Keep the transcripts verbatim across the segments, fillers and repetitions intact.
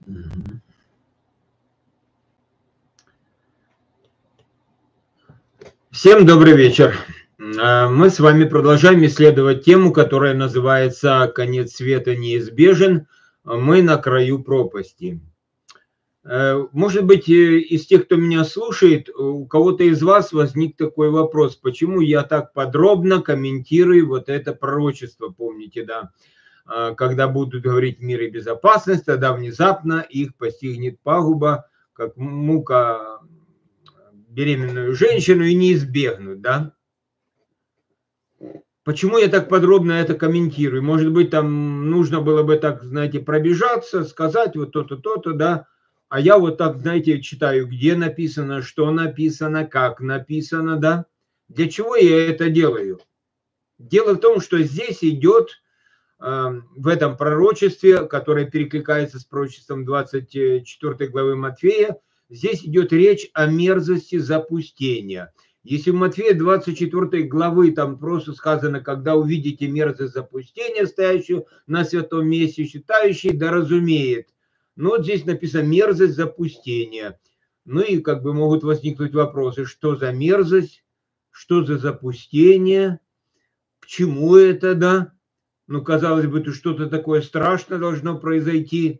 Мгм. Всем добрый вечер. Э, Мы с вами продолжаем исследовать тему, которая называется «Конец света неизбежен. Мы на краю пропасти». Э, Может быть, э, из тех, кто меня слушает, у кого-то из вас возник такой вопрос, почему я так подробно комментирую вот это пророчество, помните, да? Э, Когда будут говорить мир и безопасность, тогда внезапно их постигнет пагуба, как мука беременную женщину, и не избегнуть, да? Почему я так подробно это комментирую? Может быть, там нужно было бы так, знаете, пробежаться, сказать вот то-то, то-то, да? А я вот так, знаете, читаю, где написано, что написано, как написано, да? Для чего я это делаю? Дело в том, что здесь идет э, в этом пророчестве, которое перекликается с пророчеством двадцать четвёртой главы Матфея, здесь идет речь о мерзости запустения. Если в Матфея двадцать четвёртой главы там просто сказано, когда увидите мерзость запустения, стоящую на святом месте, считающий, да разумеет. Но вот здесь написано мерзость запустения. Ну и как бы могут возникнуть вопросы, что за мерзость, что за запустение, к чему это, да? Ну, казалось бы, тут что-то такое страшное должно произойти.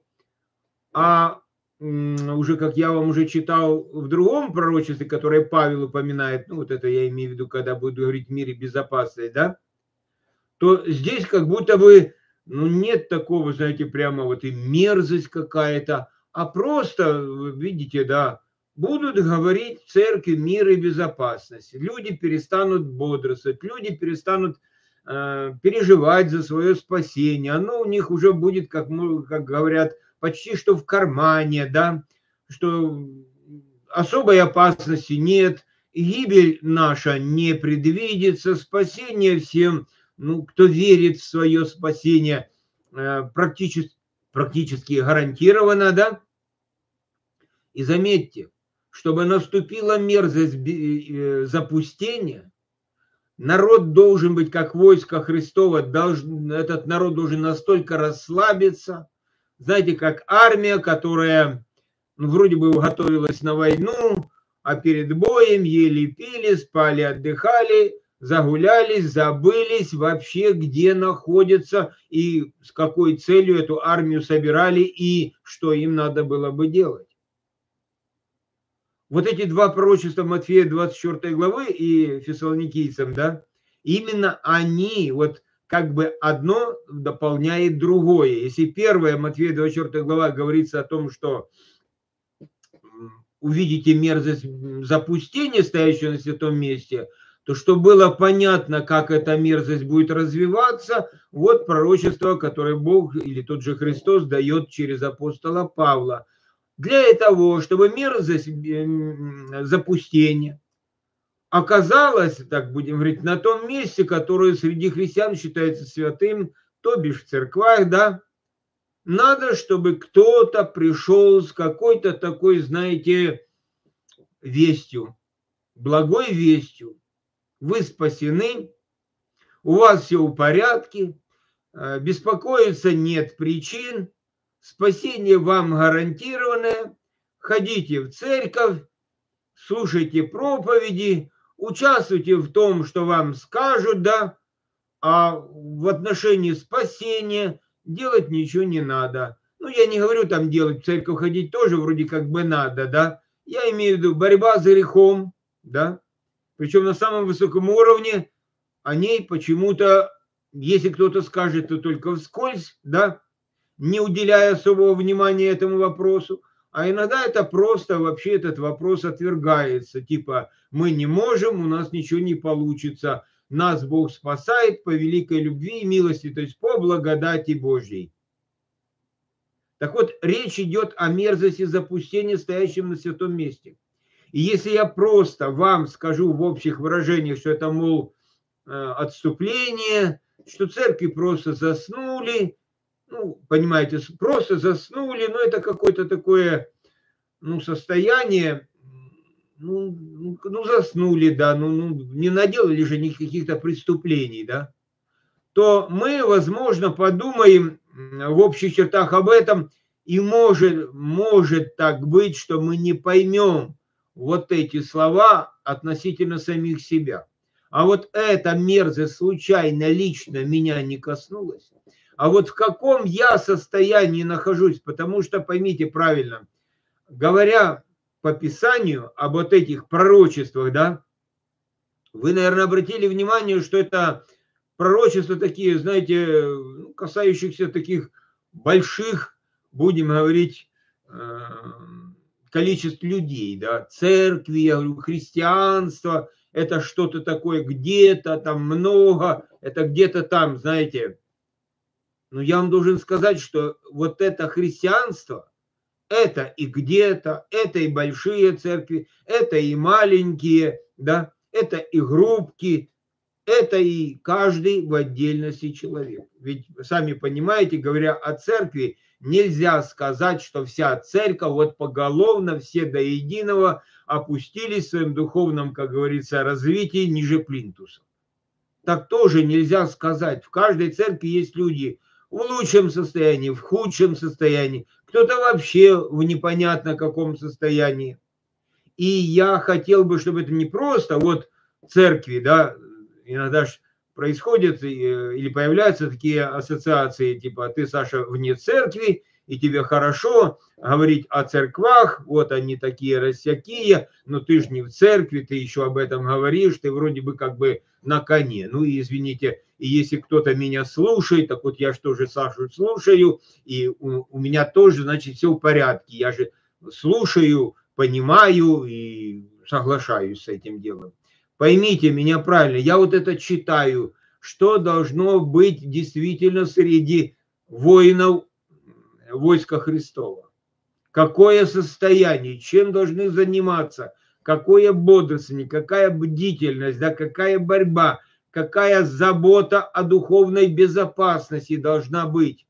А уже, как я вам уже читал в другом пророчестве, которое Павел упоминает, ну, вот это я имею в виду, когда буду говорить в мире безопасности, да, то здесь как будто бы, ну, нет такого, знаете, прямо вот и мерзость какая-то, а просто, видите, да, будут говорить в церкви мир и безопасность. Люди перестанут бодрствовать, люди перестанут э, переживать за свое спасение. Оно у них уже будет, как, как говорят, почти что в кармане, да, что особой опасности нет, гибель наша не предвидится, спасение всем, ну, кто верит в свое спасение, практически, практически гарантировано, да. И заметьте, чтобы наступила мерзость запустения, народ должен быть, как войско Христово, должен, этот народ должен настолько расслабиться, знаете, как армия, которая, ну, вроде бы готовилась на войну, а перед боем ели, пили, спали, отдыхали, загулялись, забылись вообще, где находятся и с какой целью эту армию собирали и что им надо было бы делать. Вот эти два пророчества Матфея двадцать четвёртой главы и Фессалоникийцам, да, именно они, вот как бы одно дополняет другое. Если первая Матфея двадцать четвёртая глава говорится о том, что увидите мерзость запустения, стоящую на святом месте, то что было понятно, как эта мерзость будет развиваться, вот пророчество, которое Бог или тот же Христос дает через апостола Павла. Для того, чтобы мерзость запустения оказалась, так будем говорить, на том месте, которое среди христиан считается святым, то бишь в церквах, да, надо, чтобы кто-то пришел с какой-то такой, знаете, вестью, благой вестью. Вы спасены, у вас все в порядке, беспокоиться нет причин, спасение вам гарантированное, ходите в церковь, слушайте проповеди, участвуйте в том, что вам скажут, да, а в отношении спасения делать ничего не надо. Ну, я не говорю там делать, в церковь ходить тоже вроде как бы надо, да. Я имею в виду борьба за грехом, да. Причем на самом высоком уровне о ней почему-то, если кто-то скажет, то только вскользь, да, не уделяя особого внимания этому вопросу. А иногда это просто вообще этот вопрос отвергается. Типа мы не можем, у нас ничего не получится. Нас Бог спасает по великой любви и милости, то есть по благодати Божьей. Так вот, речь идет о мерзости запустения, стоящем на святом месте. И если я просто вам скажу в общих выражениях, что это, мол, отступление, что церкви просто заснули, ну, понимаете, просто заснули, но это какое-то такое, ну, состояние, ну, ну, заснули, да, ну, ну, не наделали же никаких-то преступлений, да, то мы, возможно, подумаем в общих чертах об этом И может, может так быть, что мы не поймем вот эти слова относительно самих себя. А вот эта мерзость случайно, лично меня не коснулась. А вот в каком я состоянии нахожусь, потому что, поймите правильно, говоря по Писанию об вот этих пророчествах, да, вы, наверное, обратили внимание, что это пророчества такие, знаете, касающихся таких больших, будем говорить, количеств людей, да, церкви, я говорю, христианство, это что-то такое где-то там много, это где-то там, знаете. Но я вам должен сказать, что вот это христианство, это и где-то, это и большие церкви, это и маленькие, да, это и группки, это и каждый в отдельности человек. Ведь вы сами понимаете, говоря о церкви, нельзя сказать, что вся церковь вот поголовно, все до единого опустились в своем духовном, как говорится, развитии ниже плинтуса. Так тоже нельзя сказать. В каждой церкви есть люди в лучшем состоянии, в худшем состоянии, кто-то вообще в непонятно каком состоянии. И я хотел бы, чтобы это не просто вот церкви, да, иногда же происходят или появляются такие ассоциации, типа ты, Саша, вне церкви, и тебе хорошо говорить о церквах, вот они такие рассякие, но ты же не в церкви, ты еще об этом говоришь, ты вроде бы как бы на коне. Ну и извините, и если кто-то меня слушает, так вот я же тоже Сашу слушаю, и у, у меня тоже, значит, все в порядке, я же слушаю, понимаю и соглашаюсь с этим делом. Поймите меня правильно, я вот это читаю, что должно быть действительно среди воинов войска Христова. Какое состояние, чем должны заниматься, какое бодрствование, какая бдительность, да, какая борьба, какая забота о духовной безопасности должна быть.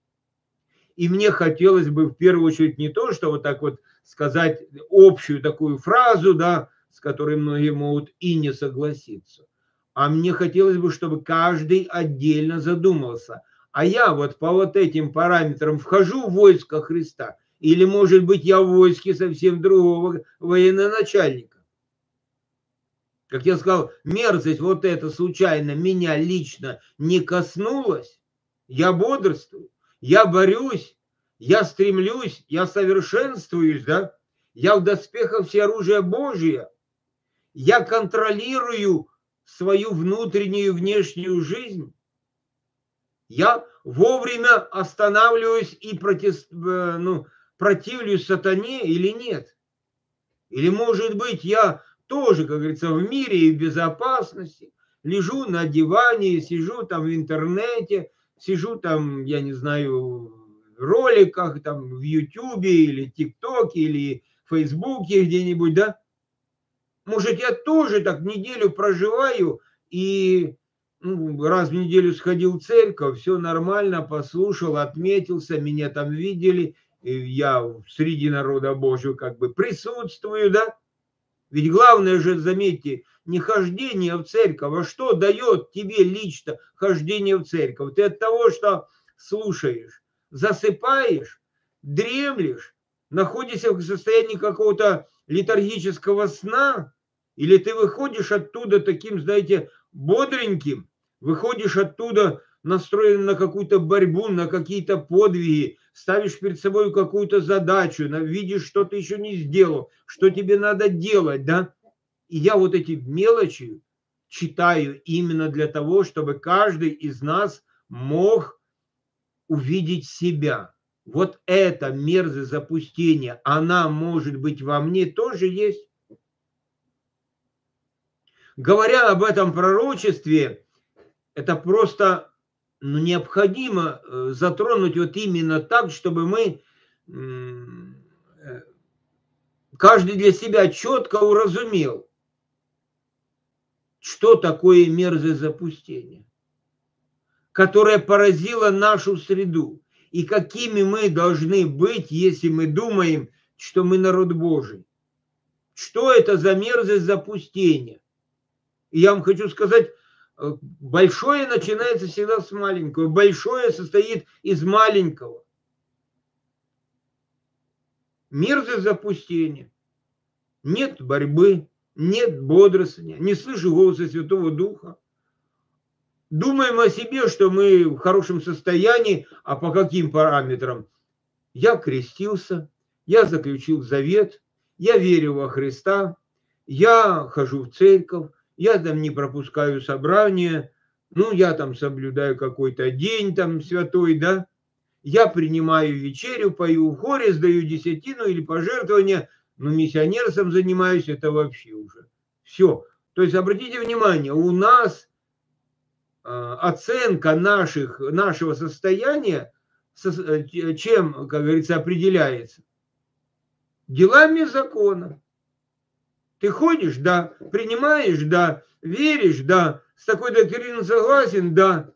И мне хотелось бы в первую очередь не то, что вот так вот сказать общую такую фразу, да, с которой многие могут и не согласиться. А мне хотелось бы, чтобы каждый отдельно задумался. А я вот по вот этим параметрам вхожу в войско Христа? Или, может быть, я в войске совсем другого военачальника? Как я сказал, мерзость вот эта случайно меня лично не коснулась. Я бодрствую, я борюсь, я стремлюсь, я совершенствуюсь, да? Я в доспехах всеоружия Божия. Я контролирую свою внутреннюю и внешнюю жизнь. Я вовремя останавливаюсь и протест, ну, противлюсь сатане или нет? Или, может быть, я тоже, как говорится, в мире и в безопасности, лежу на диване, сижу там в интернете, сижу там, я не знаю, в роликах, там в Ютубе или ТикТоке или Фейсбуке где-нибудь, да? Может, я тоже так неделю проживаю и ну, раз в неделю сходил в церковь, все нормально, послушал, отметился, меня там видели, я среди народа Божьего как бы присутствую, да? Ведь главное же, заметьте, не хождение в церковь, а что дает тебе лично хождение в церковь? Ты от того, что слушаешь, засыпаешь, дремлешь, находишься в состоянии какого-то летаргического сна, или ты выходишь оттуда таким, знаете, бодреньким, выходишь оттуда настроен на какую-то борьбу, на какие-то подвиги, ставишь перед собой какую-то задачу, видишь, что ты еще не сделал, что тебе надо делать, да? И я вот эти мелочи читаю именно для того, чтобы каждый из нас мог увидеть себя. Вот эта мерзость запустения, она может быть во мне тоже есть. Говоря об этом пророчестве, это просто ну, необходимо затронуть вот именно так, чтобы мы каждый для себя четко уразумел, что такое мерзость запустения, которая поразила нашу среду, и какими мы должны быть, если мы думаем, что мы народ Божий. Что это за мерзость запустения? И я вам хочу сказать, большое начинается всегда с маленького. Большое состоит из маленького. мерзость запустения. Нет борьбы, нет бодрствования, не слышу голоса Святого Духа. Думаем о себе, что мы в хорошем состоянии, а по каким параметрам? Я крестился, я заключил завет, я верю во Христа, я хожу в церковь, я там не пропускаю собрания, ну, я там соблюдаю какой-то день там святой, да, я принимаю вечерю, пою в хоре, сдаю десятину или пожертвования, но миссионерством занимаюсь, это вообще уже все. То есть, обратите внимание, у нас оценка наших, нашего состояния, чем, как говорится, определяется? Делами закона. Ты ходишь, да, принимаешь, да, веришь, да, с такой доктриной согласен, да,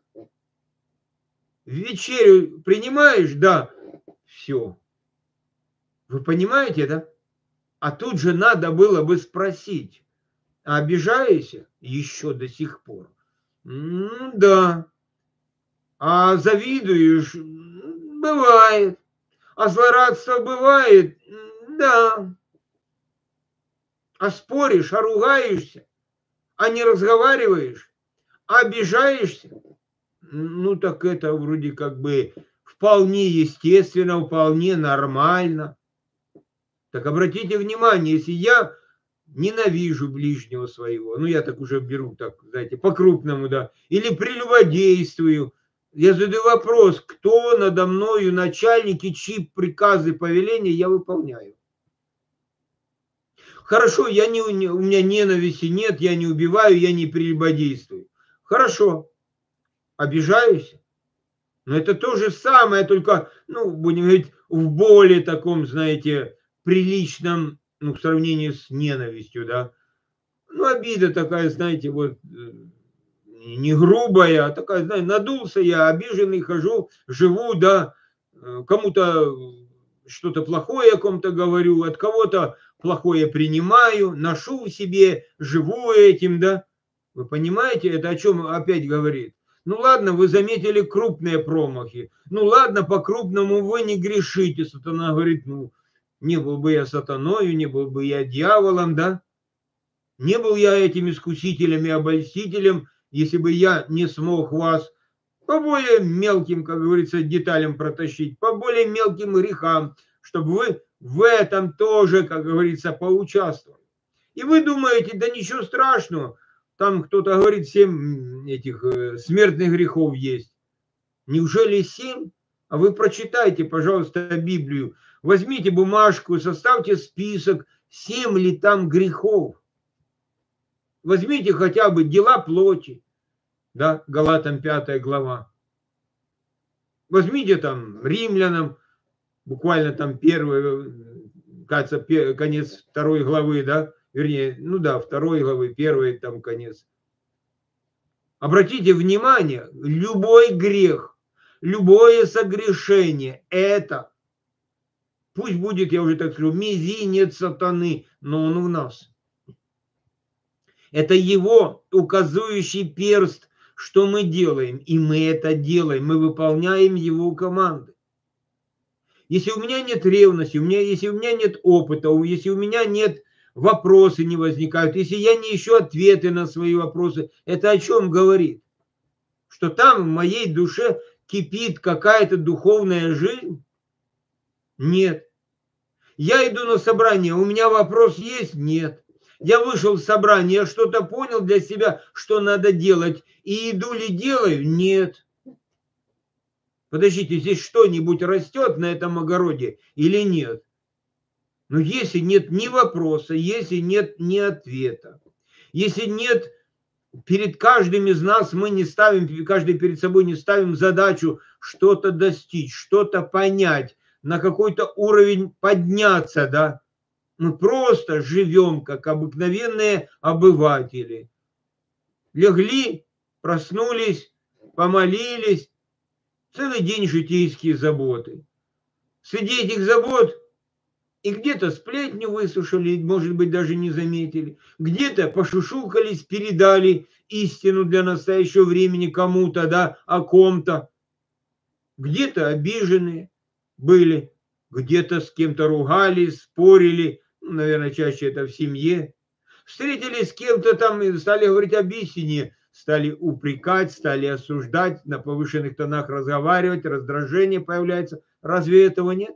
вечерю принимаешь, да, все. Вы понимаете, да? А тут же надо было бы спросить, а обижаешься еще до сих пор? Ну, да. А завидуешь? Бывает. А злорадство бывает? Да. А споришь, а ругаешься, а не разговариваешь, а обижаешься? Ну, так это вроде как бы вполне естественно, вполне нормально. Так обратите внимание, если я ненавижу ближнего своего, ну, я так уже беру, так, знаете, по-крупному, да, или прелюбодействую, я задаю вопрос, кто надо мною начальник и чьи приказы, повеления я выполняю. Хорошо, я не, у меня ненависти нет, я не убиваю, я не прелюбодействую. Хорошо, обижаюсь. Но это то же самое, только, ну, будем говорить, в более таком, знаете, приличном, ну, в сравнении с ненавистью, да. Ну, обида такая, знаете, вот, не грубая, а такая, знаете, надулся я, обиженный, хожу, живу, да, кому-то что-то плохое о ком-то говорю, от кого-то плохое принимаю, ношу в себе, живу этим, да. Вы понимаете, это о чем опять говорит? Ну ладно, вы заметили крупные промахи. Ну ладно, по-крупному вы не грешите. Сатана говорит, ну, не был бы я сатаною, не был бы я дьяволом, да? Не был я этим искусителем и обольстителем, если бы я не смог вас по более мелким, как говорится, деталям протащить, по более мелким грехам, чтобы вы в этом тоже, как говорится, поучаствовали. И вы думаете, да ничего страшного, там кто-то говорит, семь этих смертных грехов есть. Неужели семь? А вы прочитайте, пожалуйста, Библию. Возьмите бумажку, составьте список, семь ли там грехов. Возьмите хотя бы дела плоти, да, Галатам пятая глава. Возьмите там Римлянам, буквально там первый, кажется, конец второй главы, да, вернее, ну да, второй главы, первый там конец. Обратите внимание, любой грех, любое согрешение, это, пусть будет, я уже так скажу, мизинец сатаны, но он в нас. Это его указывающий перст, что мы делаем, и мы это делаем, мы выполняем его команды. Если у меня нет ревности, у меня, если у меня нет опыта, если у меня нет вопросы не возникают, если я не ищу ответы на свои вопросы, это о чем говорит? Что там в моей душе кипит какая-то духовная жизнь? Нет. Я иду на собрание, у меня вопрос есть? Нет. Я вышел в собрание, я что-то понял для себя, что надо делать, и иду ли делаю? Нет. Подождите, здесь что-нибудь растет на этом огороде или нет? Но если нет ни вопроса, если нет ни ответа, если нет перед каждым из нас, мы не ставим, каждый перед собой не ставим задачу что-то достичь, что-то понять, на какой-то уровень подняться, да, мы просто живем, как обыкновенные обыватели. Легли, проснулись, помолились, целый день житейские заботы. Среди этих забот и где-то сплетню выслушали, может быть, даже не заметили, где-то пошушукались, передали истину для настоящего времени кому-то, да, о ком-то, где-то обиженные были, где-то с кем-то ругались, спорили, ну, наверное, чаще это в семье. Встретились с кем-то там и стали говорить об истине, стали упрекать, стали осуждать, на повышенных тонах разговаривать, раздражение появляется. Разве этого нет?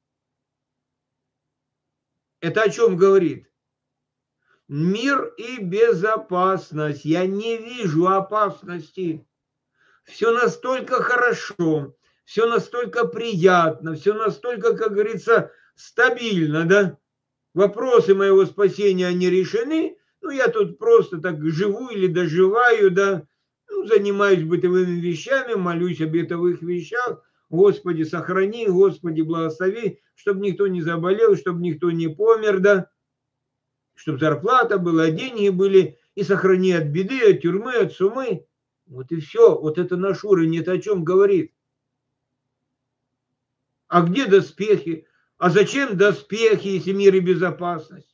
Это о чем говорит? Мир и безопасность. Я не вижу опасности. Все настолько хорошо, все настолько приятно, все настолько, как говорится, стабильно, да? Вопросы моего спасения, они решены. Ну, я тут просто так живу или доживаю, да? Ну, занимаюсь бытовыми вещами, молюсь о бытовых вещах. Господи, сохрани, Господи, благослови, чтобы никто не заболел, чтобы никто не помер, да? Чтобы зарплата была, деньги были, и сохрани от беды, от тюрьмы, от сумы. Вот и все. Вот это наш уровень, это о чем говорит. А где доспехи? А зачем доспехи, если мир и безопасность?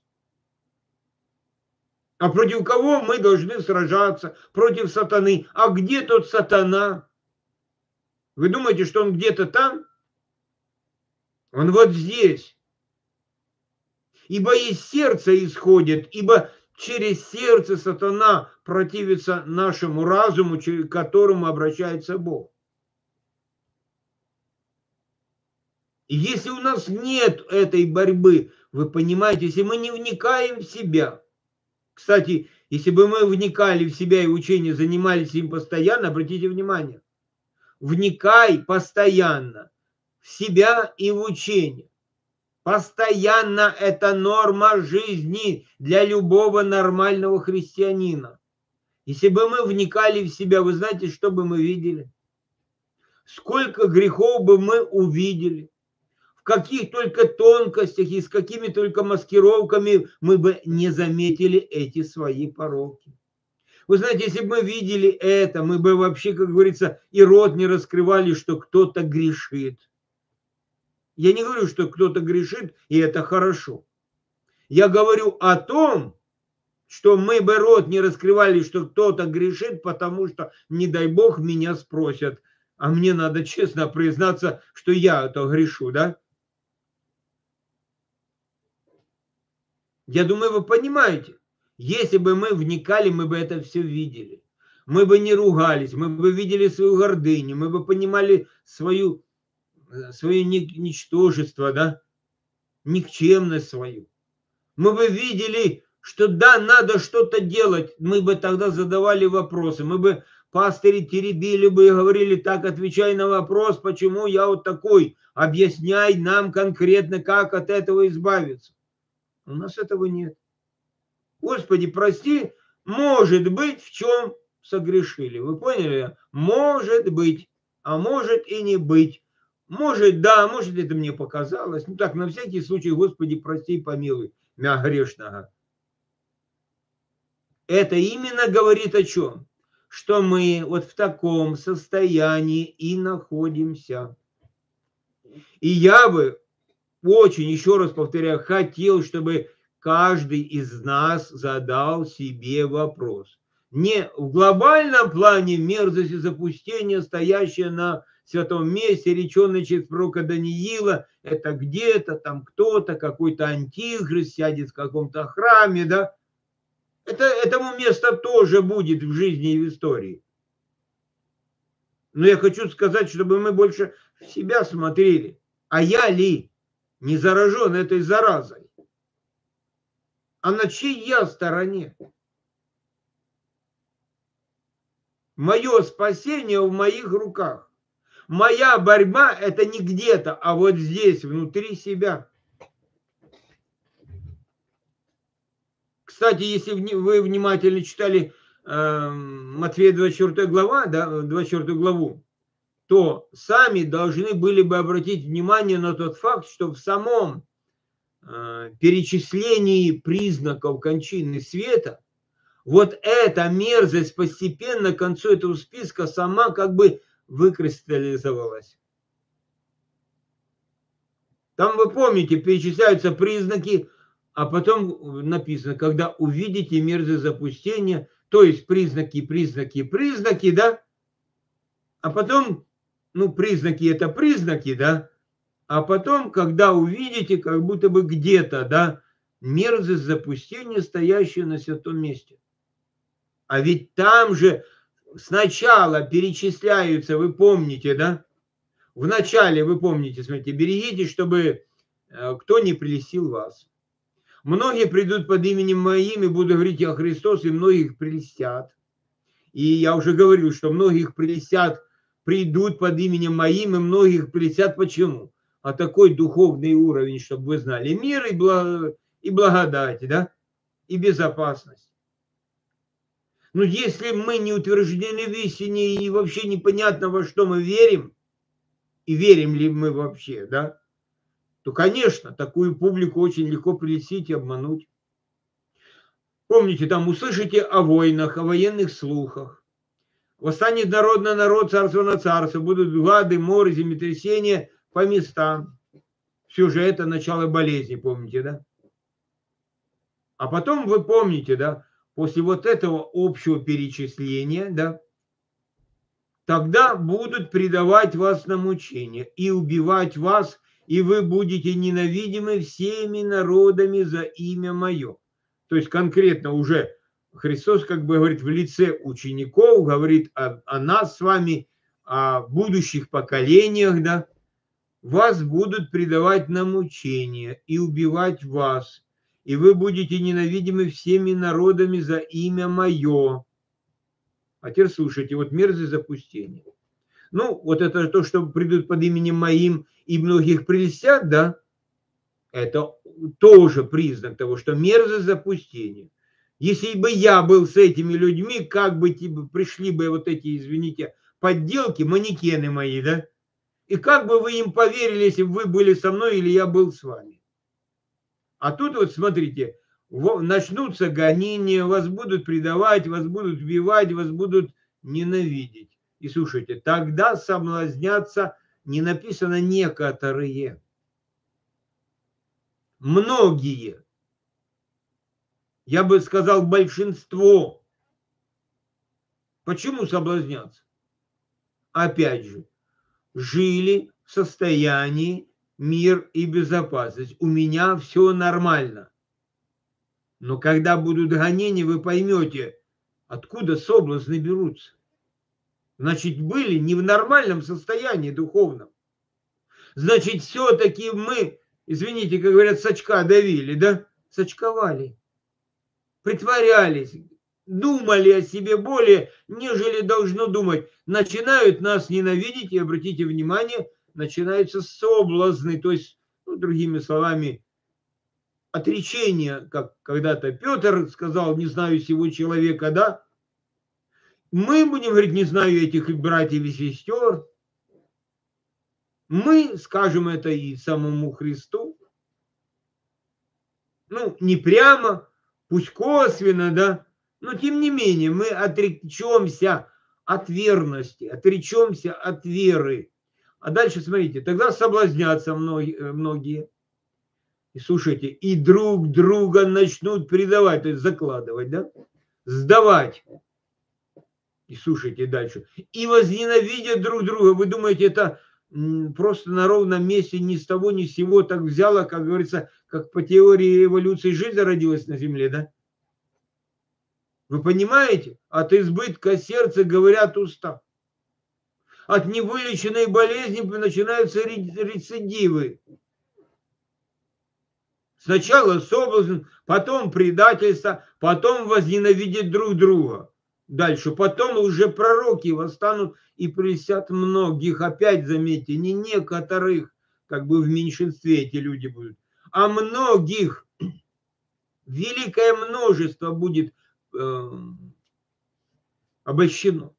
А против кого мы должны сражаться? Против сатаны. А где тот сатана? Вы думаете, что он где-то там? Он вот здесь. Ибо из сердца исходит, ибо через сердце сатана противится нашему разуму, к которому обращается Бог. И если у нас нет этой борьбы, вы понимаете, если мы не вникаем в себя. Кстати, если бы мы вникали в себя и учение, занимались им постоянно, обратите внимание, вникай постоянно в себя и в учение. Постоянно это норма жизни для любого нормального христианина. Если бы мы вникали в себя, вы знаете, что бы мы видели? Сколько грехов бы мы увидели? В каких только тонкостях и с какими только маскировками мы бы не заметили эти свои пороки. Вы знаете, если бы мы видели это, мы бы вообще, как говорится, и рот не раскрывали, что кто-то грешит. Я не говорю, что кто-то грешит, и это хорошо. Я говорю о том, что мы бы рот не раскрывали, что кто-то грешит, потому что, не дай бог, меня спросят. А мне надо честно признаться, что я это грешу, да? Я думаю, вы понимаете. Если бы мы вникали, мы бы это все видели. Мы бы не ругались, мы бы видели свою гордыню, мы бы понимали свою... свое ничтожество, да, никчемность свою. Мы бы видели, что да, надо что-то делать, мы бы тогда задавали вопросы, мы бы пастыри теребили бы и говорили, так, отвечай на вопрос, почему я вот такой, объясняй нам конкретно, как от этого избавиться. У нас этого нет. Господи, прости, может быть, в чем согрешили. Вы поняли? Может быть, а может и не быть. Может, да, может, это мне показалось. Ну так, на всякий случай, Господи, прости и помилуй мя грешного. Это именно говорит о чем? Что мы вот в таком состоянии и находимся. И я бы очень, еще раз повторяю, хотел, чтобы каждый из нас задал себе вопрос. Не в глобальном плане мерзость и запустение, стоящее на святом месте, реченный через пророка Даниила, это где-то там кто-то, какой-то антихрист сядет в каком-то храме, да? Это, этому место тоже будет в жизни и в истории. Но я хочу сказать, чтобы мы больше в себя смотрели. А я ли не заражен этой заразой? А на чьей я стороне? Мое спасение в моих руках. Моя борьба – это не где-то, а вот здесь, внутри себя. Кстати, если вы внимательно читали э, Матфея двадцать четвёртую глава, да, двадцать четвёртую главу, то сами должны были бы обратить внимание на тот факт, что в самом э, перечислении признаков кончины света вот эта мерзость постепенно к концу этого списка сама как бы выкристаллизовалась. Там, вы помните, перечисляются признаки, а потом написано, когда увидите мерзость запустения, то есть признаки, признаки, признаки, да, а потом, ну, признаки это признаки, да, А потом, когда увидите, как будто бы где-то, да, мерзость запустения, стоящая на святом месте. А ведь там же сначала перечисляются, вы помните, да? Вначале, вы помните, смотрите, берегитесь, чтобы кто не прельстил вас. Многие придут под именем моим и будут говорить: я Христос, и многих прельстят. И я уже говорил, что многих прельстят, придут под именем моим, и многих прельстят. Почему? А такой духовный уровень, чтобы вы знали, мир и, благо, и благодать, да, и безопасность. Но если мы не утверждены в истине и вообще непонятно, во что мы верим, и верим ли мы вообще, да, то, конечно, такую публику очень легко прельстить и обмануть. Помните, там услышите о войнах, о военных слухах. Восстанет народ на народ, царство на царство. Будут глады, моры, землетрясения по местам. Все же это начало болезни, помните, да? А потом вы помните, да, после вот этого общего перечисления, да, тогда будут предавать вас на мучение и убивать вас, и вы будете ненавидимы всеми народами за имя мое. То есть конкретно уже Христос как бы говорит в лице учеников, говорит о, о нас с вами, о будущих поколениях, да. Вас будут предавать на мучение и убивать вас, и вы будете ненавидимы всеми народами за имя мое. А теперь слушайте, вот мерзость запустения. Ну, вот это то, что придут под именем моим и многих прельстят, да, это тоже признак того, что мерзость запустения. Если бы я был с этими людьми, как бы типа, пришли бы вот эти, извините, подделки, манекены мои, да, и как бы вы им поверили, если бы вы были со мной или я был с вами. А тут вот смотрите, начнутся гонения, вас будут предавать, вас будут убивать, вас будут ненавидеть. И слушайте, тогда соблазнятся, не написано некоторые, многие, я бы сказал большинство. Почему соблазнятся? Опять же, жили в состоянии мир и безопасность. У меня все нормально. Но когда будут гонения, вы поймете, откуда соблазны берутся. Значит, были не в нормальном состоянии духовном. Значит, все-таки мы, извините, как говорят, сачка давили, да? Сачковали. Притворялись. Думали о себе более, нежели должно думать. Начинают нас ненавидеть, и обратите внимание, начинаются соблазны, то есть, ну, другими словами, отречение, как когда-то Петр сказал, не знаю сего человека, да? Мы будем говорить, не знаю этих братьев и сестер. Мы скажем это и самому Христу. Ну, не прямо, пусть косвенно, да? Но тем не менее мы отречемся от верности, отречемся от веры. А дальше смотрите, тогда соблазнятся многие. И слушайте, и друг друга начнут предавать, то есть закладывать, да? Сдавать. И слушайте дальше. И возненавидят друг друга. Вы думаете, это просто на ровном месте ни с того ни с сего так взяло, как говорится, как по теории эволюции жизнь зародилась на Земле, да? Вы понимаете? От избытка сердца говорят уста. От невылеченной болезни начинаются рецидивы. Сначала соблазн, потом предательство, потом возненавидят друг друга. Дальше, потом уже пророки восстанут и прельстят многих. Опять заметьте, не некоторых, как бы в меньшинстве эти люди будут, а многих. Великое множество будет э, обольщено.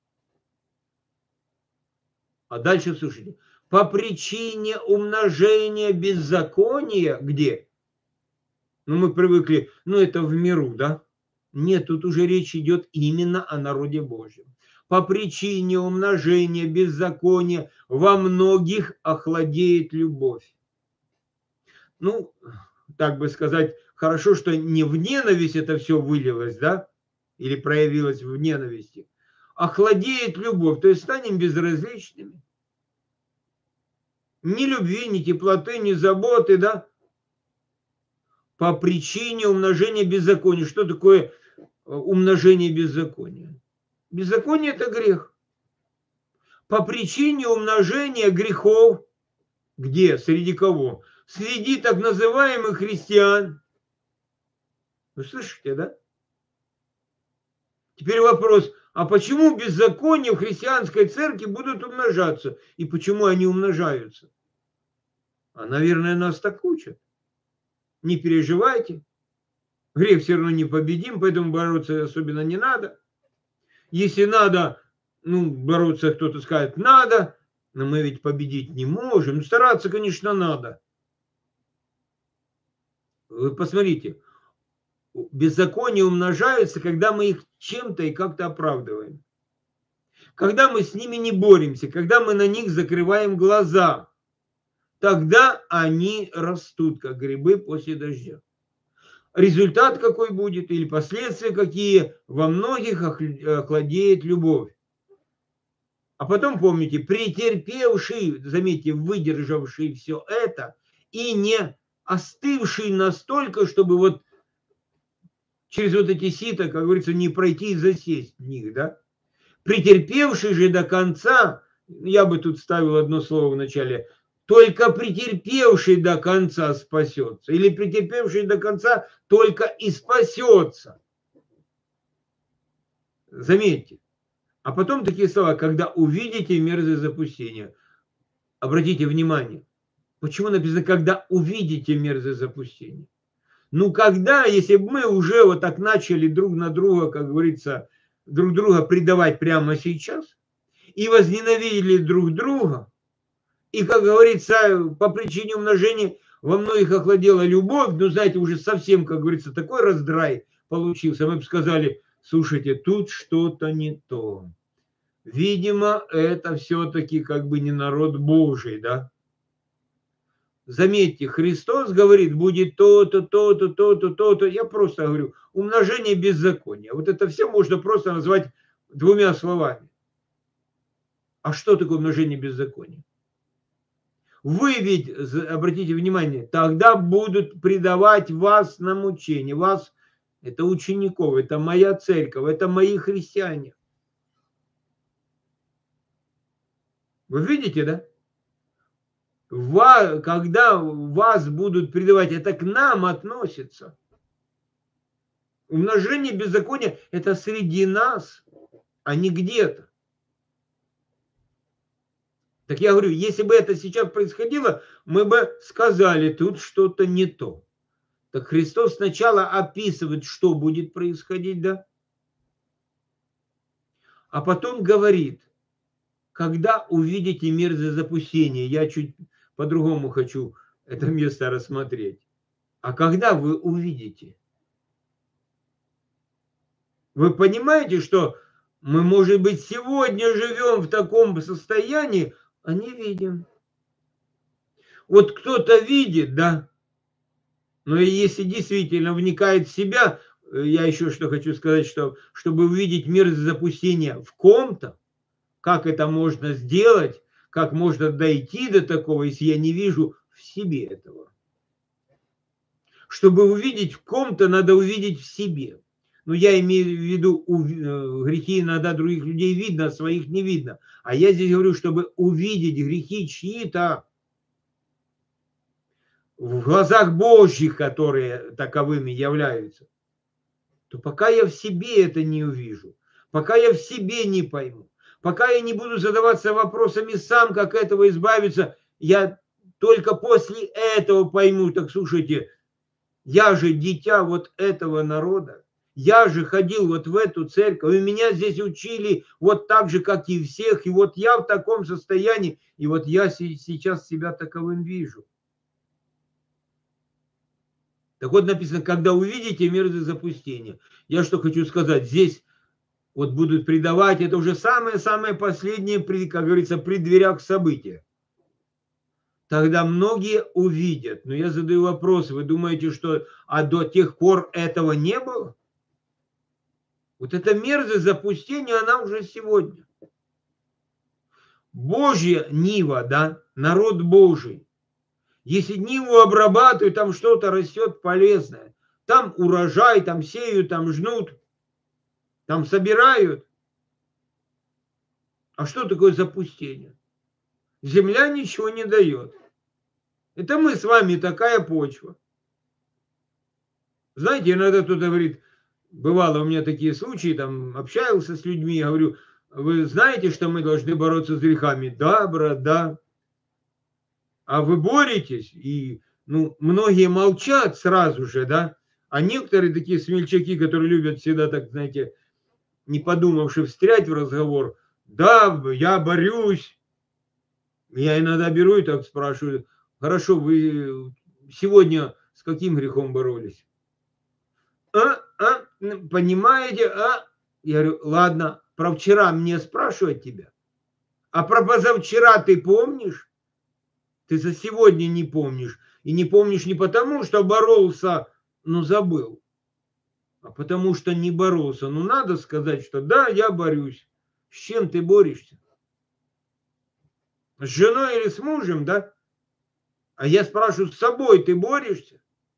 А дальше, слушайте, по причине умножения беззакония, где? Ну, мы привыкли, ну, это в миру, да? Нет, тут уже речь идет именно о народе Божьем. По причине умножения беззакония во многих охладеет любовь. Ну, так бы сказать, хорошо, что не в ненависть это все вылилось, да? Или проявилось в ненависти. Охладеет любовь, то есть станем безразличными. Ни любви, ни теплоты, ни заботы, да? По причине умножения беззакония. Что такое умножение беззакония? Беззаконие – это грех. По причине умножения грехов, где? Среди кого? Среди так называемых христиан. Вы слышите, да? Теперь вопрос, а почему беззакония в христианской церкви будут умножаться? И почему они умножаются? А, наверное, нас так учат. Не переживайте. Грех все равно не победим, поэтому бороться особенно не надо. Если надо, ну, бороться, кто-то скажет, надо, но мы ведь победить не можем. Ну, стараться, конечно, надо. Вы посмотрите, беззаконие умножается, когда мы их чем-то и как-то оправдываем. Когда мы с ними не боремся, когда мы на них закрываем глаза, тогда они растут, как грибы после дождя. Результат какой будет или последствия какие? Во многих охладеет любовь. А потом, помните, претерпевший, заметьте, выдержавший все это и не остывший настолько, чтобы вот через вот эти сита, как говорится, не пройти и засесть в них, да? Претерпевший же до конца, я бы тут ставил одно слово в начале, только претерпевший до конца спасется. Или претерпевший до конца только и спасется. Заметьте. А потом такие слова, когда увидите мерзость запустения. Обратите внимание. Почему написано, когда увидите мерзость запустения? Ну, когда, если бы мы уже вот так начали друг на друга, как говорится, друг друга предавать прямо сейчас, и возненавидели друг друга, и, как говорится, по причине умножения во многих охладела любовь, ну, знаете, уже совсем, как говорится, такой раздрай получился. Мы бы сказали, слушайте, тут что-то не то. Видимо, это все-таки как бы не народ Божий, да? Заметьте, Христос говорит, будет то-то, то-то, то-то, то-то. Я просто говорю, умножение беззакония. Вот это все можно просто назвать двумя словами. А что такое умножение беззакония? Вы ведь, обратите внимание, тогда будут предавать вас на мучение. Вас, это учеников, это моя церковь, это мои христиане. Вы видите, да? Вас, когда вас будут предавать, это к нам относится. Умножение беззакония – это среди нас, а не где-то. Так я говорю, если бы это сейчас происходило, мы бы сказали, тут что-то не то. Так Христос сначала описывает, что будет происходить, да? А потом говорит, когда увидите мерзость запустения, я чуть по-другому хочу это место рассмотреть. А когда вы увидите? Вы понимаете, что мы, может быть, сегодня живем в таком состоянии, а не видим. Вот кто-то видит, да, но если действительно вникает в себя, я еще что хочу сказать, что чтобы увидеть мерзость запустения в ком-то, как это можно сделать, как можно дойти до такого, если я не вижу в себе этого. Чтобы увидеть в ком-то, надо увидеть в себе. Ну, я имею в виду, грехи иногда других людей видно, а своих не видно. А я здесь говорю, чтобы увидеть грехи чьи-то в глазах Божьих, которые таковыми являются, то пока я в себе это не увижу, пока я в себе не пойму, пока я не буду задаваться вопросами сам, как этого избавиться, я только после этого пойму, так слушайте, я же дитя вот этого народа. Я же ходил вот в эту церковь, и меня здесь учили вот так же, как и всех, и вот я в таком состоянии, и вот я сейчас себя таковым вижу. Так вот написано, когда увидите мерзость запустения. Я что хочу сказать, здесь вот будут предавать, это уже самое-самое последнее, как говорится, при дверях события. Тогда многие увидят. Но я задаю вопрос, вы думаете, что а до тех пор этого не было? Вот эта мерзость запустения, она уже сегодня. Божья нива, да, народ Божий. Если ниву обрабатывают, там что-то растет полезное. Там урожай, там сеют, там жнут, там собирают. А что такое запустение? Земля ничего не дает. Это мы с вами такая почва. Знаете, иногда кто-то говорит, бывало у меня такие случаи, там общался с людьми, я говорю, вы знаете, что мы должны бороться с грехами? Да, брат, да. А вы боретесь, и ну, многие молчат сразу же, да, а некоторые такие смельчаки, которые любят всегда, так знаете, не подумавши встрять в разговор, да, я борюсь. Я иногда беру и так спрашиваю, хорошо, вы сегодня с каким грехом боролись? А, а, понимаете, а? Я говорю, ладно, про вчера мне спрашивать тебя, а про позавчера ты помнишь? Ты за сегодня не помнишь. И не помнишь не потому, что боролся, но забыл, а потому что не боролся. Ну, надо сказать, что да, я борюсь. С чем ты борешься? С женой или с мужем, да? А я спрашиваю, с собой ты борешься?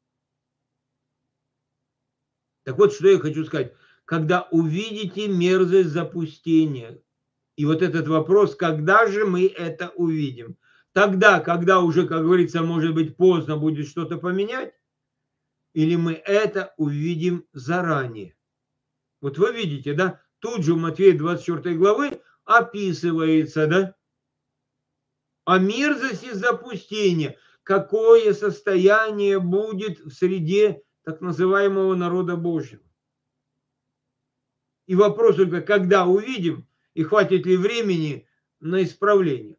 Так вот, что я хочу сказать. Когда увидите мерзость запустения, и вот этот вопрос, когда же мы это увидим? Тогда, когда уже, как говорится, может быть, поздно будет что-то поменять, или мы это увидим заранее? Вот вы видите, да, тут же в Матфея двадцать четвёртой главы описывается, да, о мерзости запустения, какое состояние будет в среде так называемого народа Божьего. И вопрос только, когда увидим, и хватит ли времени на исправление.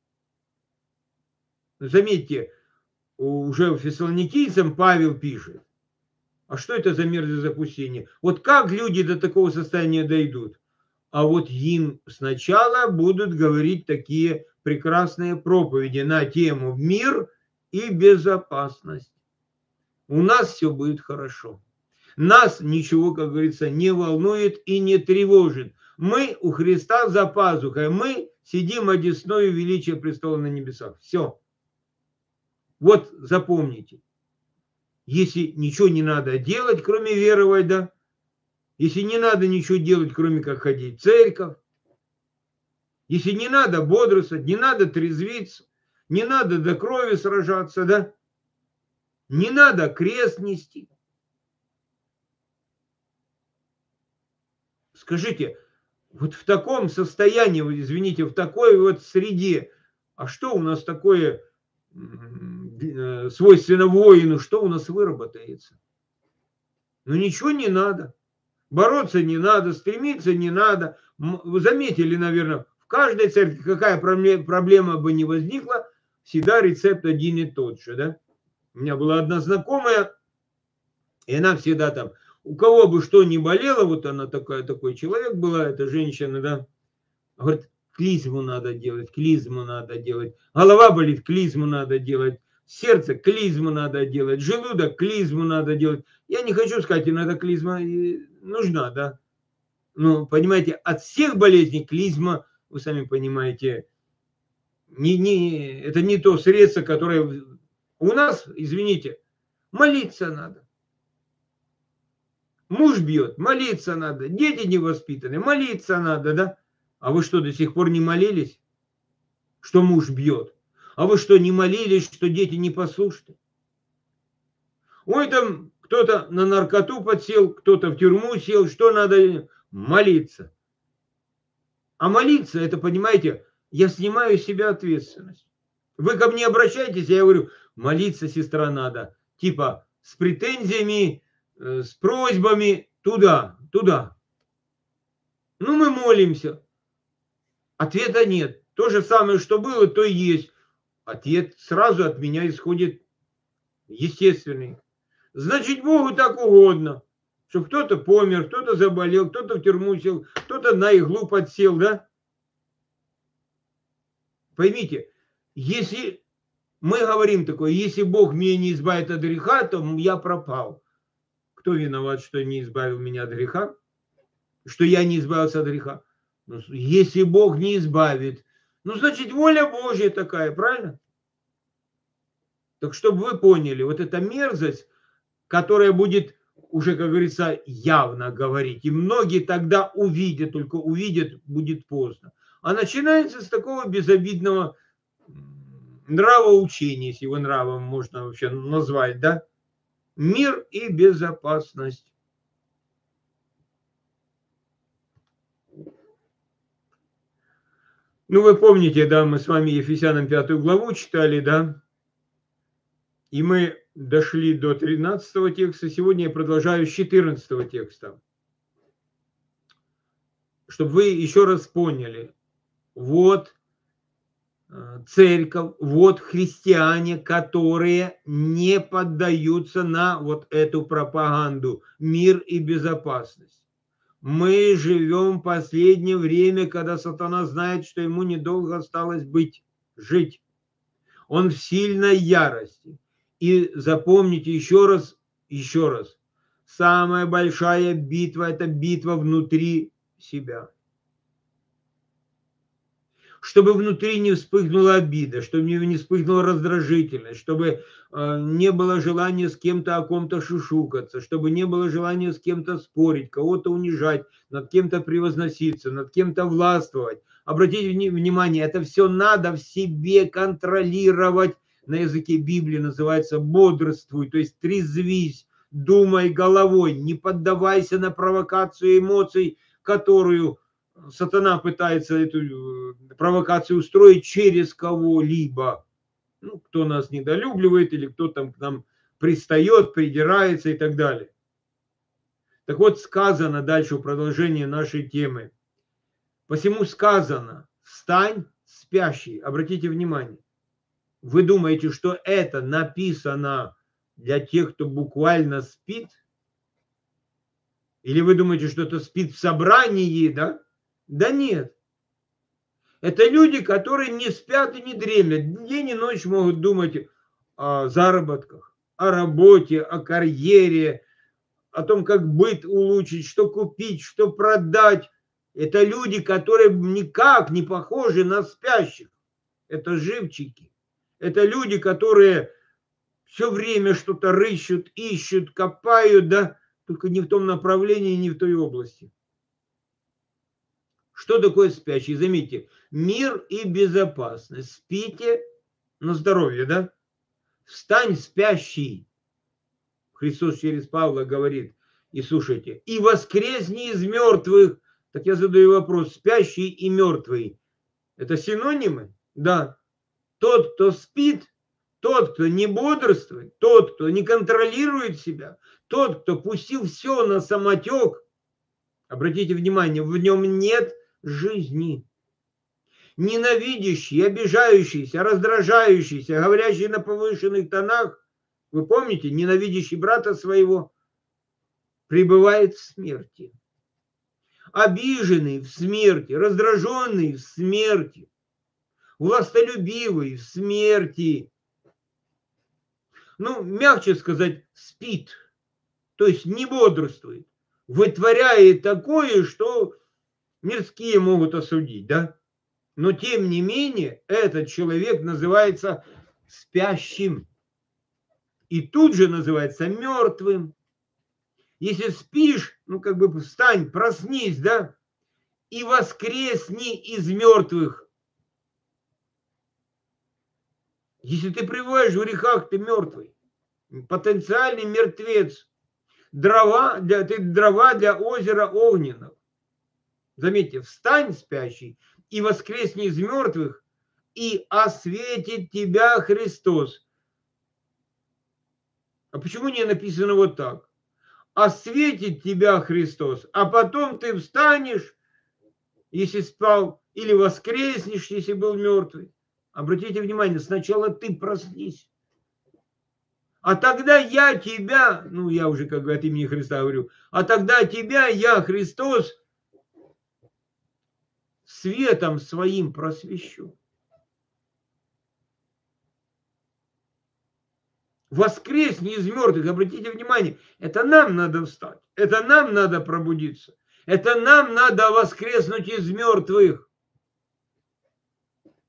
Заметьте, уже фессалоникийцам Павел пишет, а что это за мерзость запустения? Вот как люди до такого состояния дойдут? А вот им сначала будут говорить такие прекрасные проповеди на тему «Мир и безопасность». У нас все будет хорошо. Нас ничего, как говорится, не волнует и не тревожит. Мы у Христа за пазухой. Мы сидим одесную величия престола на небесах. Все. Вот запомните. Если ничего не надо делать, кроме веровать, да, если не надо ничего делать, кроме как ходить в церковь, если не надо бодрствовать, не надо трезвиться, не надо до крови сражаться, да, не надо крест нести. Скажите, вот в таком состоянии, извините, в такой вот среде, а что у нас такое свойственно воину, что у нас выработается? Ну ничего не надо. Бороться не надо, стремиться не надо. Вы заметили, наверное, в каждой церкви, какая проблема бы ни возникла, всегда рецепт один и тот же. Да? У меня была одна знакомая, и она всегда там, у кого бы что ни болело, вот она такая, такой человек была, эта женщина, да, говорит, клизму надо делать, клизму надо делать, голова болит, клизму надо делать, сердце, клизму надо делать, желудок, клизму надо делать. Я не хочу сказать, иногда клизма нужна, да. Ну, понимаете, от всех болезней клизма, вы сами понимаете, не, не, это не то средство, которое у нас, извините, молиться надо. Муж бьет, молиться надо, дети не воспитаны, молиться надо, да. А вы что, до сих пор не молились, что муж бьет? А вы что, не молились, что дети не послушны? Ой, там кто-то на наркоту подсел, кто-то в тюрьму сел, что надо? Молиться. А молиться, это, понимаете, я снимаю с себя ответственность. Вы ко мне обращаетесь, я говорю, молиться, сестра, надо. Типа с претензиями, с просьбами, туда, туда. Ну, мы молимся. Ответа нет. То же самое, что было, то и есть. Ответ сразу от меня исходит естественный. Значит, Богу так угодно, что кто-то помер, кто-то заболел, кто-то в тюрьму сел, кто-то на иглу подсел, да? Поймите, если мы говорим такое, если Бог меня не избавит от греха, то я пропал. Кто виноват, что не избавил меня от греха? Что я не избавился от греха? Если Бог не избавит, Ну, значит, воля Божья такая, правильно? Так чтобы вы поняли, вот эта мерзость, которая будет уже, как говорится, явно говорить, и многие тогда увидят, только увидят, будет поздно. А начинается с такого безобидного нравоучения, если его нравом можно вообще назвать, да? Мир и безопасность. Ну, вы помните, да, мы с вами Ефесянам пятую главу читали, да? И мы дошли до тринадцатого текста. Сегодня я продолжаю с четырнадцатого текста. Чтобы вы еще раз поняли. Вот церковь, вот христиане, которые не поддаются на вот эту пропаганду. Мир и безопасность. Мы живем в последнее время, когда сатана знает, что ему недолго осталось быть, жить. Он в сильной ярости. И запомните еще раз, еще раз. Самая большая битва – это битва внутри себя. Чтобы внутри не вспыхнула обида, чтобы не вспыхнула раздражительность, чтобы не было желания с кем-то о ком-то шушукаться, чтобы не было желания с кем-то спорить, кого-то унижать, над кем-то превозноситься, над кем-то властвовать. Обратите внимание, это все надо в себе контролировать. На языке Библии называется бодрствуй, то есть трезвись, думай головой, не поддавайся на провокацию эмоций, которую сатана пытается эту провокацию устроить через кого-либо. Ну, кто нас недолюбливает или кто там к нам пристает, придирается и так далее. Так вот, сказано дальше в продолжении нашей темы. Посему сказано, встань, спящий. Обратите внимание. Вы думаете, что это написано для тех, кто буквально спит? Или вы думаете, что это спит в собрании, да? Да нет. Это люди, которые не спят и не дремлят. День и ночь могут думать о заработках, о работе, о карьере, о том, как быт улучшить, что купить, что продать. Это люди, которые никак не похожи на спящих. Это живчики. Это люди, которые все время что-то рыщут, ищут, копают, да, только не в том направлении, не в той области. Что такое спящий? Заметьте, мир и безопасность. Спите на здоровье, да? Встань, спящий. Христос через Павла говорит, и слушайте, и воскресни из мертвых. Так я задаю вопрос, спящий и мертвый, это синонимы? Да. Тот, кто спит, тот, кто не бодрствует, тот, кто не контролирует себя, тот, кто пустил все на самотек, обратите внимание, в нем нет жизни. Ненавидящий, обижающийся, раздражающийся, говорящий на повышенных тонах, вы помните, ненавидящий брата своего, пребывает в смерти. Обиженный в смерти, раздраженный в смерти, властолюбивый в смерти. Ну, мягче сказать, спит, то есть не бодрствует, вытворяет такое, что мирские могут осудить, да? Но тем не менее, этот человек называется спящим. И тут же называется мертвым. Если спишь, ну как бы встань, проснись, да? И воскресни из мертвых. Если ты пребываешь в грехах, ты мертвый. Потенциальный мертвец. Дрова для, ты дрова для озера огненного. Заметьте, встань, спящий, и воскресни из мертвых, и осветит тебя Христос. А почему не написано вот так? Осветит тебя Христос, а потом ты встанешь, если спал, или воскреснешь, если был мертвый. Обратите внимание, сначала ты проснись. А тогда я тебя, ну я уже как бы от имени Христа говорю, а тогда тебя я, Христос, светом своим просвещу. Воскресни из мертвых, обратите внимание, это нам надо встать, это нам надо пробудиться, это нам надо воскреснуть из мертвых.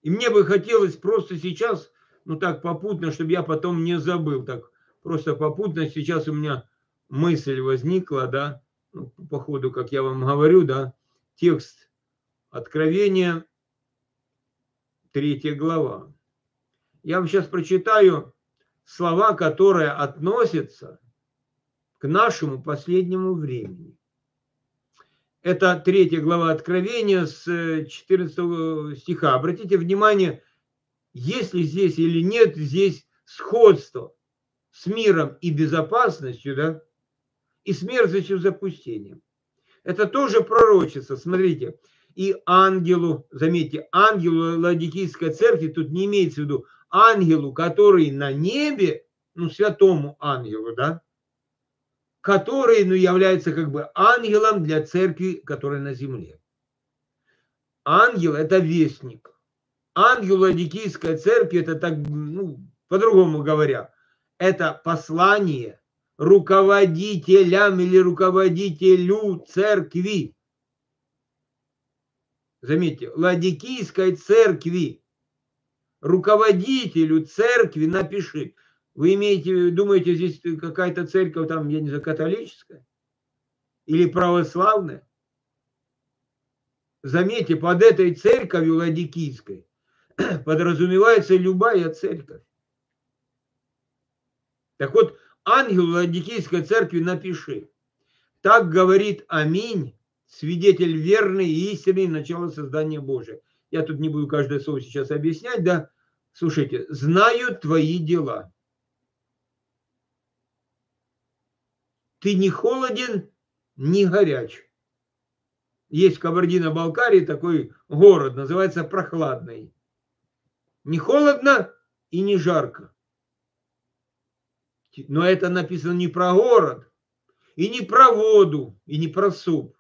И мне бы хотелось просто сейчас, ну так попутно, чтобы я потом не забыл, так просто попутно сейчас у меня мысль возникла, да, ну, по ходу, как я вам говорю, да, текст Откровения, третья глава. Я вам сейчас прочитаю слова, которые относятся к нашему последнему времени. Это третья глава Откровения с четырнадцатого стиха. Обратите внимание, есть ли здесь или нет здесь сходство с миром и безопасностью, да, и с мерзостью запустением. Это тоже пророчество, смотрите. И ангелу, заметьте, ангелу Ладикийской церкви, тут не имеется в виду ангелу, который на небе, ну, святому ангелу, да, который, ну, является как бы ангелом для церкви, которая на земле. Ангел – это вестник. Ангел Ладикийской церкви – это так, ну, по-другому говоря, это послание руководителям или руководителю церкви. Заметьте, Ладикийской церкви, руководителю церкви напиши. Вы имеете, думаете, здесь какая-то церковь, там, я не знаю, католическая или православная? Заметьте, под этой церковью Ладикийской подразумевается любая церковь. Так вот, ангел Ладикийской церкви напиши. Так говорит Аминь, свидетель верный и истинный начала создания Божия. Я тут не буду каждое слово сейчас объяснять, да. Слушайте, знаю твои дела. Ты не холоден, не горяч. Есть в Кабардино-Балкарии такой город, называется Прохладный. Не холодно и не жарко. Но это написано не про город, и не про воду, и не про суп.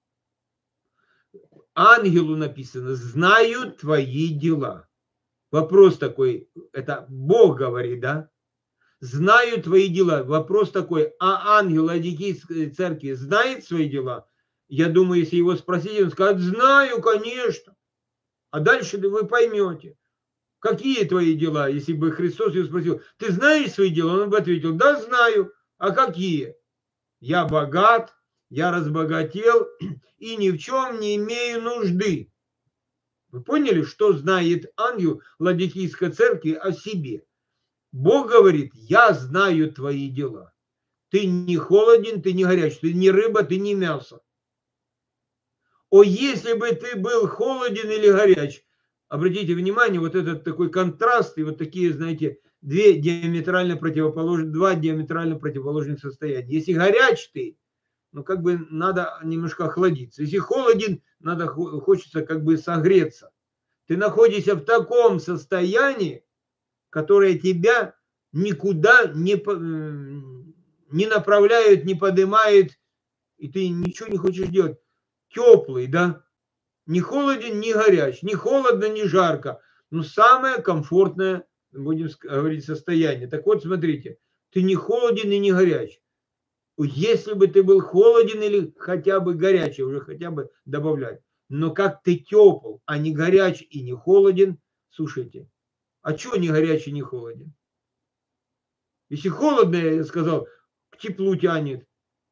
Ангелу написано: знаю твои дела. Вопрос такой, это Бог говорит, да? Знаю твои дела. Вопрос такой, а ангел Ладикийской церкви знает свои дела? Я думаю, если его спросить, он скажет: знаю, конечно. А дальше вы поймете, какие твои дела. Если бы Христос его спросил: ты знаешь свои дела? Он бы ответил: да, знаю. А какие? Я богат, я разбогател и ни в чем не имею нужды. Вы поняли, что знает ангел Ладикийской церкви о себе? Бог говорит: я знаю твои дела. Ты не холоден, ты не горяч, ты не рыба, ты не мясо. О, если бы ты был холоден или горяч. Обратите внимание, вот этот такой контраст и вот такие, знаете, две диаметрально противоположные, два диаметрально противоположных состояния. Если горяч ты, ну как бы надо немножко охладиться. Если холоден, надо, хочется как бы согреться. Ты находишься в таком состоянии, которое тебя никуда не, не направляет, не поднимает, и ты ничего не хочешь делать. Теплый, да? Не холоден, не горяч, не холодно, не жарко. Но самое комфортное, будем говорить, состояние. Так вот, смотрите, ты не холоден и не горяч. Если бы ты был холоден или хотя бы горячий, уже хотя бы добавлять. Но как ты тепл, а не горяч и не холоден, слушайте, а чего не горячий, не холоден? Если холодно, я сказал, к теплу тянет.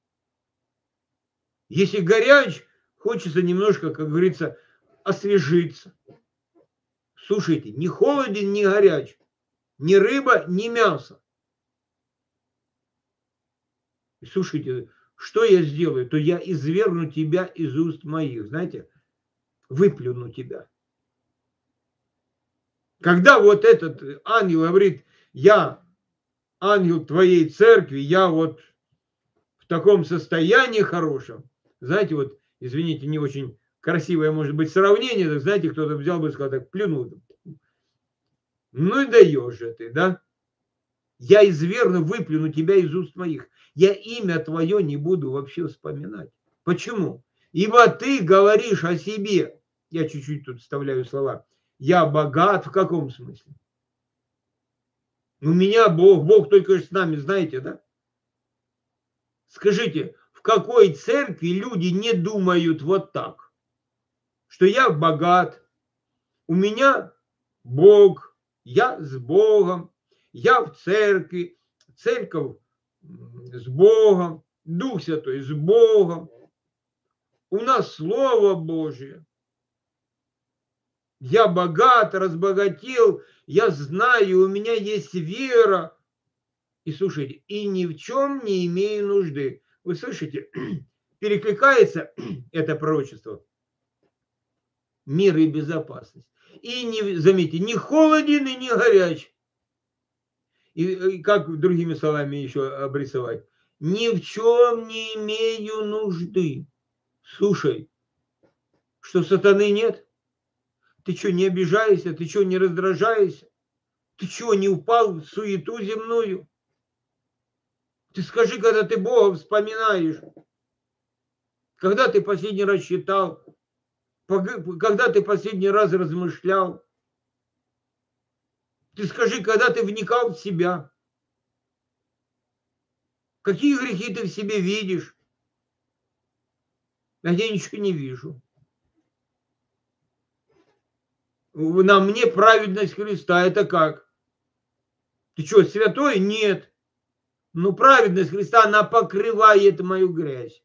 Если горяч, хочется немножко, как говорится, освежиться. Слушайте, ни холоден, ни горяч, ни рыба, ни мясо. И слушайте, что я сделаю? То я извергну тебя из уст моих, знаете, выплюну тебя. Когда вот этот ангел говорит: я ангел твоей церкви, я вот в таком состоянии хорошем, знаете, вот, извините, не очень красивое может быть сравнение, так знаете, кто-то взял бы и сказал, так плюнул. Ну и даешь же ты, да? Я изверну, выплюну тебя из уст моих. Я имя твое не буду вообще вспоминать. Почему? Ибо ты говоришь о себе. Я чуть-чуть тут вставляю слова. Я богат в каком смысле? У меня Бог, Бог только с нами, знаете, да? Скажите, в какой церкви люди не думают вот так? Что я богат, у меня Бог, я с Богом, я в церкви, церковь с Богом, Дух Святой с Богом. У нас Слово Божие. Я богат, разбогател, я знаю, у меня есть вера. И слушайте, и ни в чем не имею нужды. Вы слышите, перекликается это пророчество. Мир и безопасность. И, не, заметьте, не холоден и не горяч. И, и как другими словами еще обрисовать? Ни в чем не имею нужды. Слушай, что сатаны нет? Ты что, не обижаешься? Ты что, не раздражаешься? Ты что, не упал в суету земную? Ты скажи, когда ты Бога вспоминаешь, когда ты последний раз читал, когда ты последний раз размышлял, ты скажи, когда ты вникал в себя, какие грехи ты в себе видишь, а я ничего не вижу. На мне праведность Христа, это как? Ты что, святой? Нет. Но праведность Христа, она покрывает мою грязь.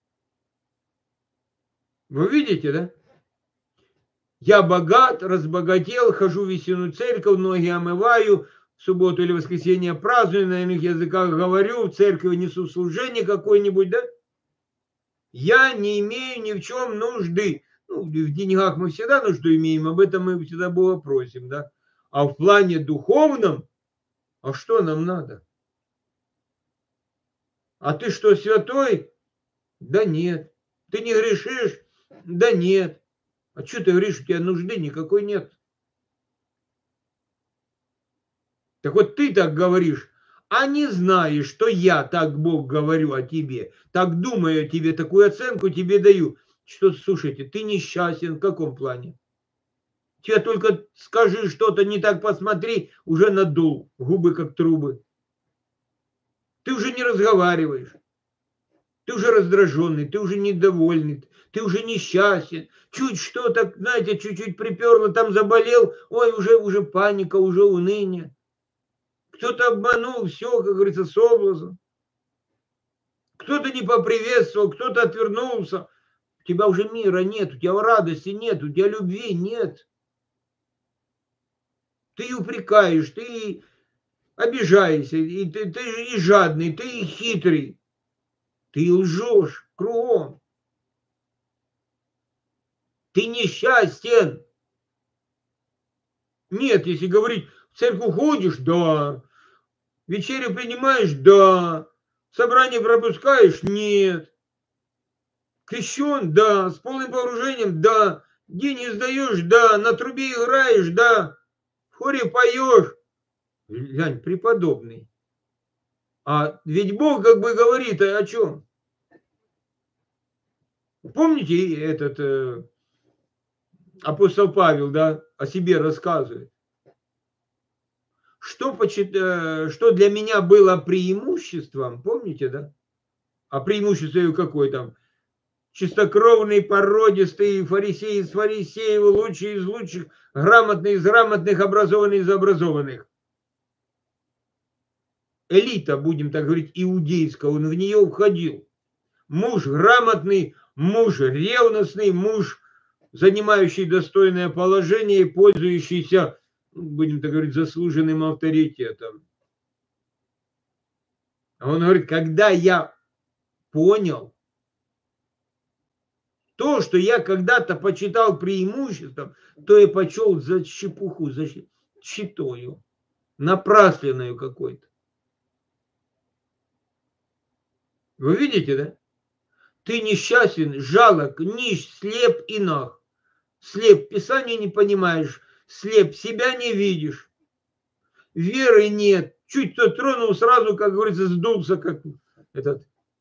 Вы видите, да? Я богат, разбогател, хожу в истинную церковь, ноги омываю, в субботу или воскресенье праздную, на иных языках говорю, в церкви несу служение какое-нибудь, да? Я не имею ни в чем нужды. Ну, в деньгах мы всегда нужду имеем, об этом мы всегда Бога просим, да? А в плане духовном, а что нам надо? А ты что, святой? Да нет. Ты не грешишь? Да нет. А что ты говоришь, у тебя нужды никакой нет. Так вот ты так говоришь, а не знаешь, что я так, Бог, говорю о тебе, так думаю о тебе, такую оценку тебе даю, что, слушайте, ты несчастен в каком плане? Тебе только скажи что-то не так, посмотри, уже надул, губы как трубы. Ты уже не разговариваешь. Ты уже раздраженный, ты уже недовольный, ты уже несчастен. Чуть что-то, знаете, чуть-чуть приперло, там заболел, ой, уже, уже паника, уже уныние. Кто-то обманул, все, как говорится, соблазн. Кто-то не поприветствовал, кто-то отвернулся. У тебя уже мира нет, у тебя радости нет, у тебя любви нет. Ты упрекаешь, ты обижаешься, и ты, ты и жадный, ты и хитрый. Ты лжешь кругом. Ты несчастен. Нет, если говорить, в церковь ходишь, да. Вечерю принимаешь, да. Собрание пропускаешь, нет. Крещен, да. С полным вооружением, да. День издаешь, да. На трубе играешь, да. В хоре поешь. Глянь, преподобный. А ведь Бог как бы говорит о чем? Помните этот э, апостол Павел, да, о себе рассказывает? Что, почит, э, что для меня было преимуществом, помните, да? А преимущество какое там? Чистокровный, породистый, фарисей из фарисеев, лучший из лучших, грамотный из грамотных, образованный из образованных. Элита, будем так говорить, иудейская, он в нее входил. Муж грамотный, муж ревностный, муж, занимающий достойное положение и пользующийся, будем так говорить, заслуженным авторитетом. А он говорит, когда я понял то, что я когда-то почитал преимуществом, то я почел за чепуху, за читою, напрасленную какой-то. Вы видите, да? Ты несчастен, жалок, нищ, слеп и наг. Слеп, Писание не понимаешь, слеп, себя не видишь. Веры нет. Чуть кто тронул, сразу, как говорится, сдулся, как этот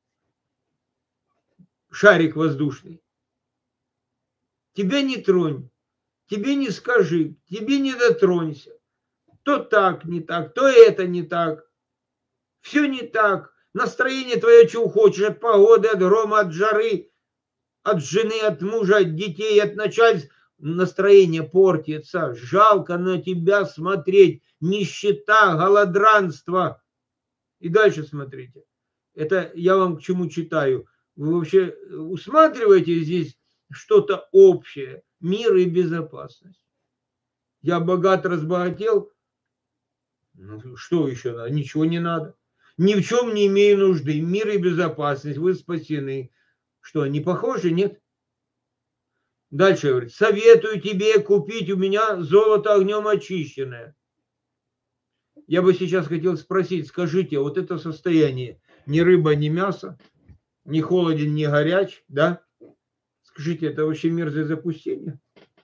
шарик воздушный. Тебя не тронь, тебе не скажи, тебе не дотронься. То так не так, то это не так. Все не так. Настроение твое, чего хочешь, от погоды, от грома, от жары, от жены, от мужа, от детей, от начальств. настроение портится, жалко на тебя смотреть, нищета, голодранство. И дальше смотрите. Это я вам к чему читаю. Вы вообще усматриваете здесь что-то общее? Мир и безопасность. Я богат, разбогател. Ну, что еще надо? Ничего не надо. Ни в чем не имею нужды. Мир и безопасность. Вы спасены. Что, не похожи? Нет? Дальше говорит. Советую тебе купить у меня золото огнем очищенное. Я бы сейчас хотел спросить, скажите, вот это состояние, ни рыба, ни мясо, ни холоден, ни горяч, да? Скажите, это вообще мерзое запустение?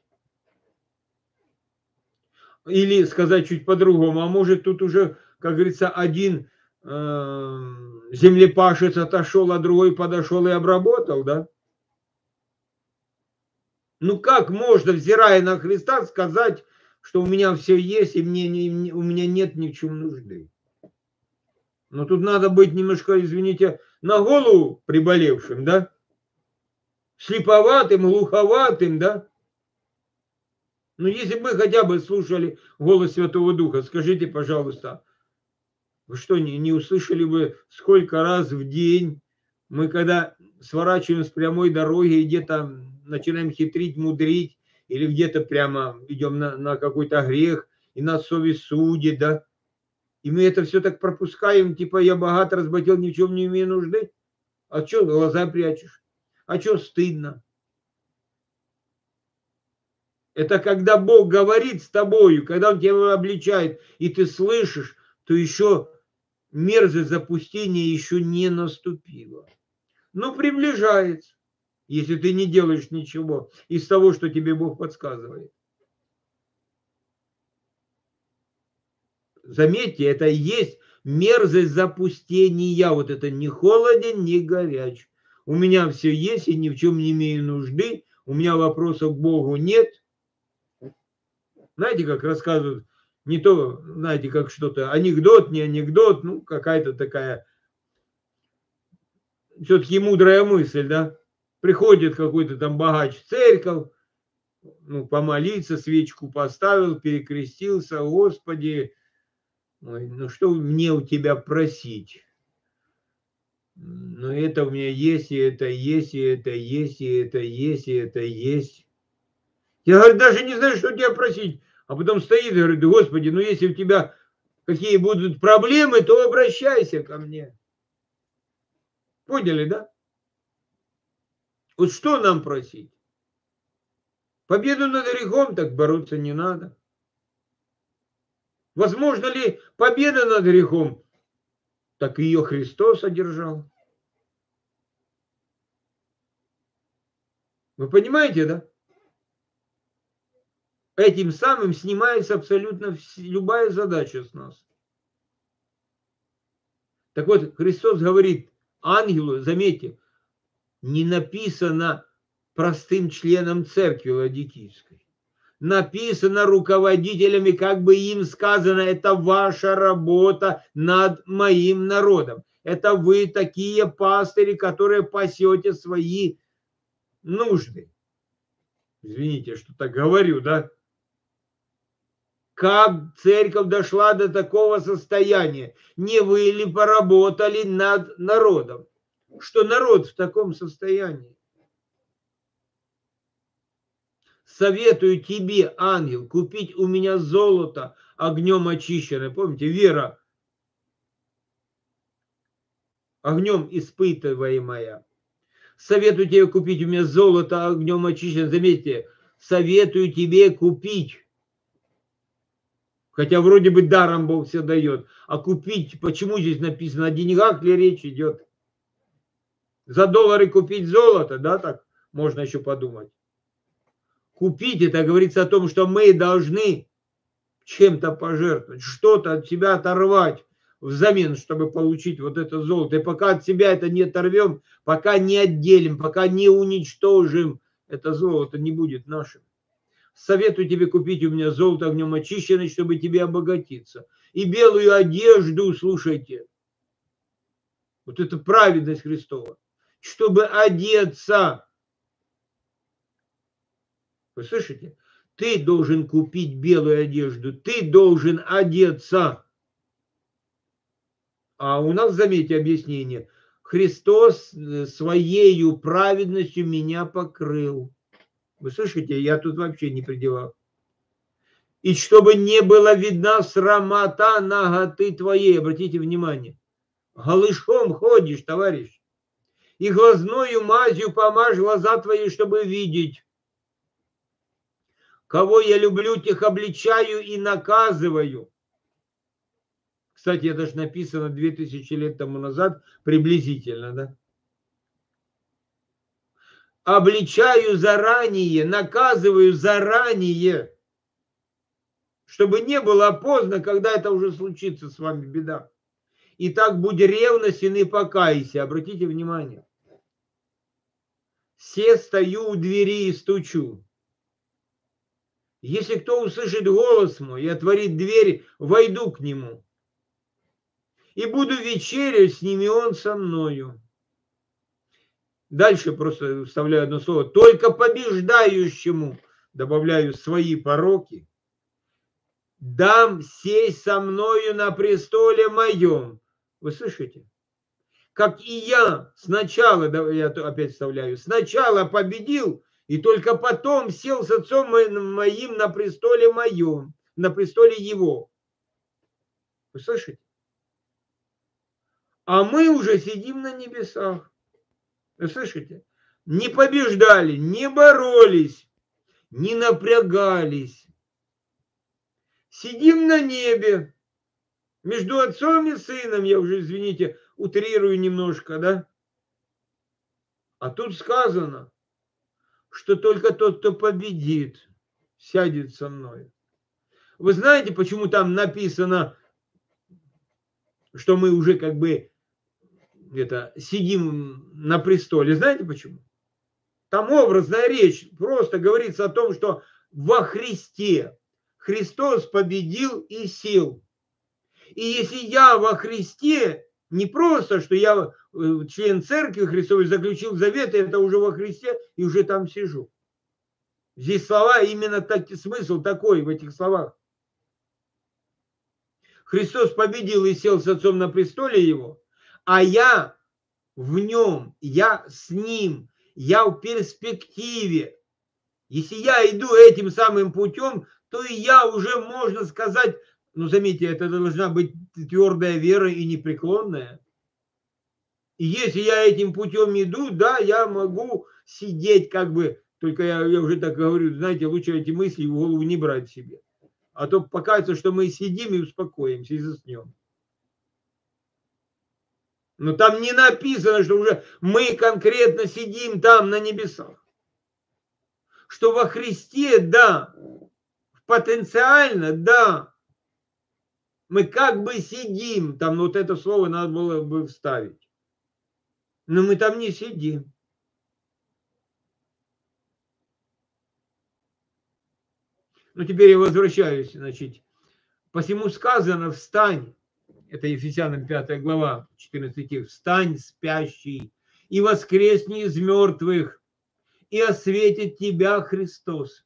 Или сказать чуть по-другому, а может тут уже, как говорится, один э, землепашец отошел, а другой подошел и обработал, да? Ну как можно, взирая на Христа, сказать, что у меня все есть и мне не, у меня нет ни в чем нужды? Но тут надо быть немножко, извините, на голову приболевшим, да? Слеповатым, глуховатым, да? Ну, если бы мы хотя бы слушали голос Святого Духа, скажите, пожалуйста, вы что, не, не услышали бы, сколько раз в день мы, когда сворачиваем с прямой дороги и где-то начинаем хитрить, мудрить, или где-то прямо идем на, на какой-то грех, и нас совесть судит, да? И мы это все так пропускаем, типа я богат, разбогател, ни в чем не имею нужды. А что глаза прячешь? А что стыдно? Это когда Бог говорит с тобою, когда Он тебя обличает, и ты слышишь, то еще мерзость запустения еще не наступила. Но приближается, если ты не делаешь ничего из того, что тебе Бог подсказывает. Заметьте, это и есть мерзость запустения. Вот это не холоден, не горяч. У меня все есть, и ни в чем не имею нужды. У меня вопросов к Богу нет. Знаете, как рассказывают, не то, знаете, как что-то, анекдот, не анекдот, ну, какая-то такая, все-таки мудрая мысль, да? Приходит какой-то там богач в церковь, ну, помолиться, свечку поставил, перекрестился, Господи, ой, ну, что мне у тебя просить? Ну, это у меня есть, и это есть, и это есть, и это есть, и это есть. Я, говорю, даже не знаю, что тебя просить. А потом стоит и говорит, Господи, ну если у тебя какие будут проблемы, то обращайся ко мне. Поняли, да? Вот что нам просить? Победу над грехом, так бороться не надо. Возможно ли победа над грехом? Так ее Христос одержал. Вы понимаете, да? Этим самым снимается абсолютно любая задача с нас. Так вот, Христос говорит ангелу, заметьте, не написано простым членам церкви ладикийской. Написано руководителями, как бы им сказано, это ваша работа над моим народом. Это вы такие пастыри, которые пасете свои нужды. Извините, что так говорю, да? Как церковь дошла до такого состояния? Не вы ли поработали над народом? Что народ в таком состоянии? Советую тебе, ангел, купить у меня золото огнем очищенное. Помните, вера огнем испытываемая. Советую тебе купить у меня золото огнем очищенное. Заметьте, советую тебе купить. Хотя вроде бы даром Бог все дает. А купить, почему здесь написано, о деньгах ли речь идет? За доллары купить золото, да, так можно еще подумать. Купить, это говорится о том, что мы должны чем-то пожертвовать, что-то от себя оторвать взамен, чтобы получить вот это золото. И пока от себя это не оторвем, пока не отделим, пока не уничтожим, это золото не будет нашим. Советую тебе купить у меня золото огнем очищенное, чтобы тебе обогатиться. И белую одежду, слушайте, вот это праведность Христова, чтобы одеться. Вы слышите? Ты должен купить белую одежду, ты должен одеться. А у нас, заметьте, объяснение. Христос своею праведностью меня покрыл. Вы слышите, я тут вообще не при делах. И чтобы не была видна срамота наготы твоей. Обратите внимание. Голышом ходишь, товарищ. И глазною мазью помажь глаза твои, чтобы видеть. Кого я люблю, тех обличаю и наказываю. Кстати, это же написано две тысячи лет тому назад, приблизительно, да? Обличаю заранее, наказываю заранее, чтобы не было поздно, когда это уже случится с вами, беда. Итак, будь ревностен и покайся. Обратите внимание. Се стою у двери и стучу. Если кто услышит голос мой и отворит дверь, войду к нему. И буду вечерять с ними, он со мною. Дальше просто вставляю одно слово. Только побеждающему, добавляю свои пороки, дам сесть со мною на престоле моем. Вы слышите? Как и я сначала, я опять вставляю, сначала победил, и только потом сел с отцом моим на престоле моем, на престоле его. Вы слышите? А мы уже сидим на небесах. Вы слышите? Не побеждали, не боролись, не напрягались. Сидим на небе. Между отцом и сыном, я уже, извините, утрирую немножко, да? А тут сказано, что только тот, кто победит, сядет со мной. Вы знаете, почему там написано, что мы уже как бы это, сидим на престоле? Знаете почему? Там образная речь, просто говорится о том, что во Христе Христос победил и сел. И если я во Христе, не просто, что я член церкви Христовой, заключил завет, это уже во Христе и уже там сижу. Здесь слова, именно так, смысл такой в этих словах. Христос победил и сел с Отцом на престоле Его, а я в Нем, я с Ним, я в перспективе. Если я иду этим самым путем, то и я уже, можно сказать, ну, заметьте, это должна быть твердая вера и непреклонная. И если я этим путем иду, да, я могу сидеть как бы, только я, я уже так говорю, знаете, лучше эти мысли в голову не брать себе. А то покажется, что мы сидим и успокоимся и заснем. Но там не написано, что уже мы конкретно сидим там на небесах. Что во Христе, да, потенциально, да, мы как бы сидим, там вот это слово надо было бы вставить. Но мы там не сидим. Ну, теперь я возвращаюсь, значит. Посему сказано, встань, это Ефесянам пятая глава, четырнадцатый стих, встань, спящий, и воскресни из мертвых, и осветит тебя Христос.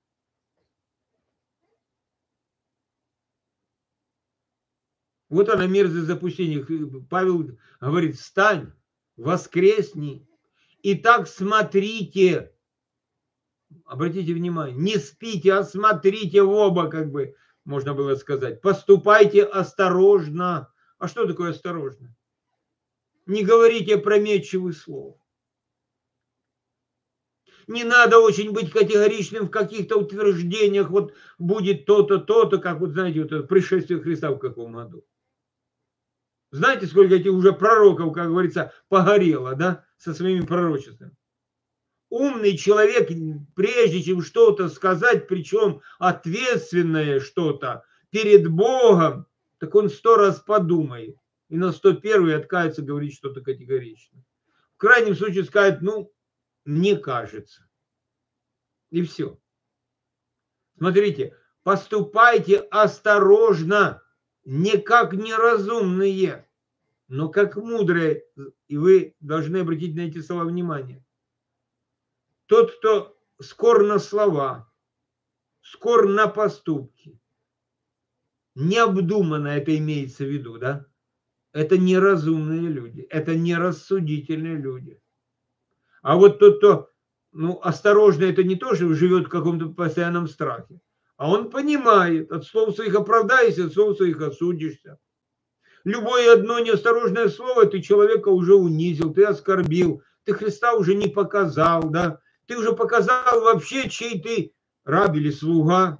Вот она мерзость запустения. Павел говорит, встань, воскресни. И так смотрите, обратите внимание, не спите, а смотрите в оба, как бы можно было сказать. Поступайте осторожно. А что такое осторожно? Не говорите опрометчивых слов. Не надо очень быть категоричным в каких-то утверждениях, вот будет то-то, то-то, как вот знаете, вот это пришествие Христа в каком году. Знаете, сколько этих уже пророков, как говорится, погорело, да, со своими пророчествами. Умный человек, прежде чем что-то сказать, причем ответственное что-то перед Богом, так он сто раз подумает. И на сто первый откается говорить что-то категорично. В крайнем случае скажет, ну, мне кажется. И все. Смотрите, поступайте осторожно, не как неразумные, но как мудрые. И вы должны обратить на эти слова внимание. Тот, кто скор на слова, скор на поступки. Необдуманно это имеется в виду, да? Это неразумные люди, это нерассудительные люди. А вот тот, кто, ну, осторожно, это не то, что живет в каком-то постоянном страхе, а он понимает, от слов своих оправдаешься, от слов своих осудишься. Любое одно неосторожное слово, ты человека уже унизил, ты оскорбил, ты Христа уже не показал, да? Ты уже показал вообще, чей ты раб или слуга.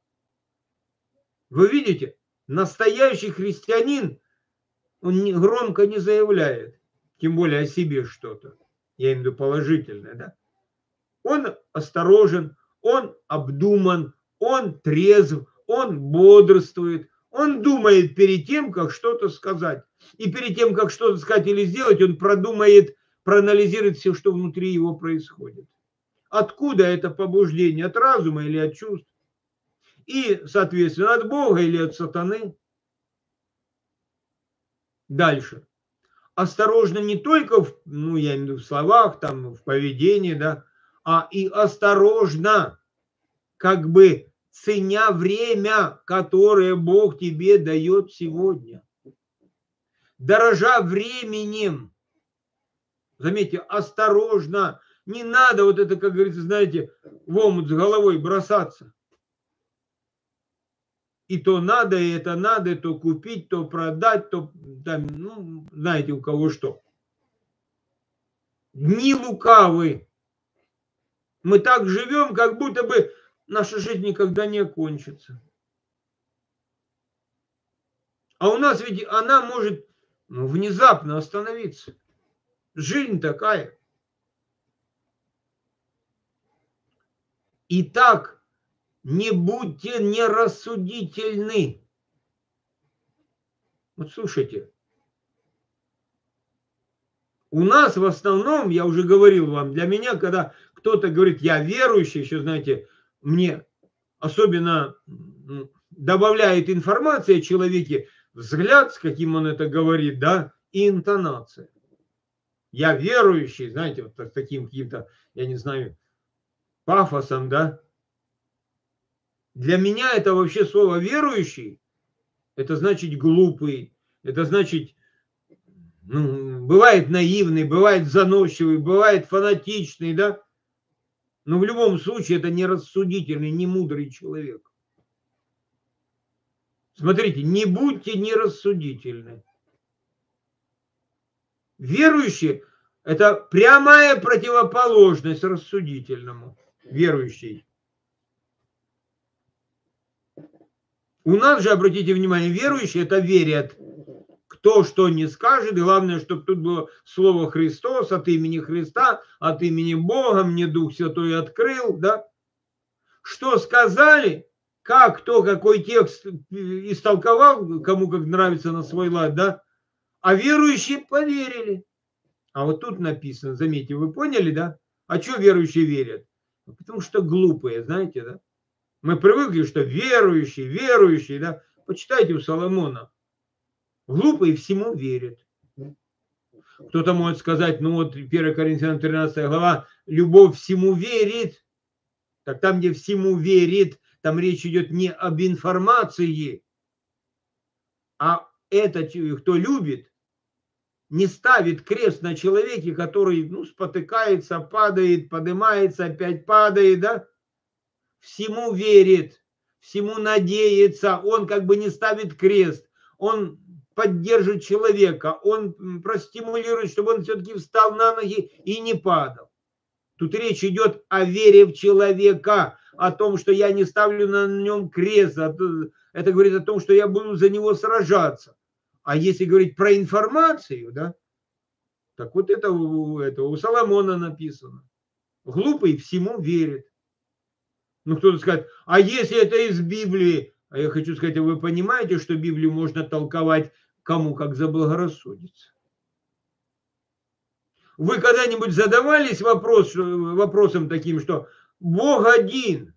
Вы видите, настоящий христианин, он не, громко не заявляет, тем более о себе что-то. Я имею в виду положительное, да? Он осторожен, он обдуман, он трезв, он бодрствует, он думает перед тем, как что-то сказать. И перед тем, как что-то сказать или сделать, он продумает, проанализирует все, что внутри его происходит. Откуда это побуждение? От разума или от чувств? И, соответственно, от Бога или от сатаны? Дальше. Осторожно не только в, ну, я имею в виду в словах, там, в поведении, да, а и осторожно, как бы ценя время, которое Бог тебе дает сегодня. Дорожа временем. Заметьте, осторожно. Не надо вот это, как говорится, знаете, в омут с головой бросаться. И то надо, и это надо, то купить, то продать, то, там, ну, знаете, у кого что. Дни лукавы. Мы так живем, как будто бы наша жизнь никогда не окончится. А у нас ведь она может, ну, внезапно остановиться. Жизнь такая. Итак, не будьте нерассудительны. Вот слушайте. У нас в основном, я уже говорил вам, для меня, когда кто-то говорит, я верующий, еще, знаете, мне особенно добавляет информация о человеке, взгляд, с каким он это говорит, да, и интонация. Я верующий, знаете, вот с таким каким-то, я не знаю, пафосом, да. Для меня это вообще слово верующий, это значит глупый, это значит, ну, бывает наивный, бывает заносчивый, бывает фанатичный, да. Но в любом случае это не рассудительный, не мудрый человек. Смотрите, не будьте нерассудительны. Верующий – это прямая противоположность рассудительному. Верующий. У нас же, обратите внимание, верующие – это верят. Кто что не скажет, главное, чтобы тут было слово Христос, от имени Христа, от имени Бога, мне Дух Святой открыл, да? Что сказали, как кто какой текст истолковал, кому как нравится на свой лад, да? А верующие поверили. А вот тут написано, заметьте, вы поняли, да? А что верующие верят? Потому что глупые, знаете, да? Мы привыкли, что верующие, верующие, да? Почитайте у Соломона. Глупые всему верят. Кто-то может сказать, ну вот первое Коринфянам тринадцатая глава, любовь всему верит. Так там, где всему верит, там речь идет не об информации, а это, кто любит, не ставит крест на человеке, который, ну, спотыкается, падает, поднимается, опять падает, да? Всему верит, всему надеется, он как бы не ставит крест, он поддержит человека, он простимулирует, чтобы он все-таки встал на ноги и не падал. Тут речь идет о вере в человека, о том, что я не ставлю на нем крест. Это говорит о том, что я буду за него сражаться. А если говорить про информацию, да, так вот это, это у Соломона написано. Глупый всему верит. Ну, кто-то скажет, а если это из Библии? А я хочу сказать, вы понимаете, что Библию можно толковать кому как заблагорассудится? Вы когда-нибудь задавались вопрос, вопросом таким, что Бог один,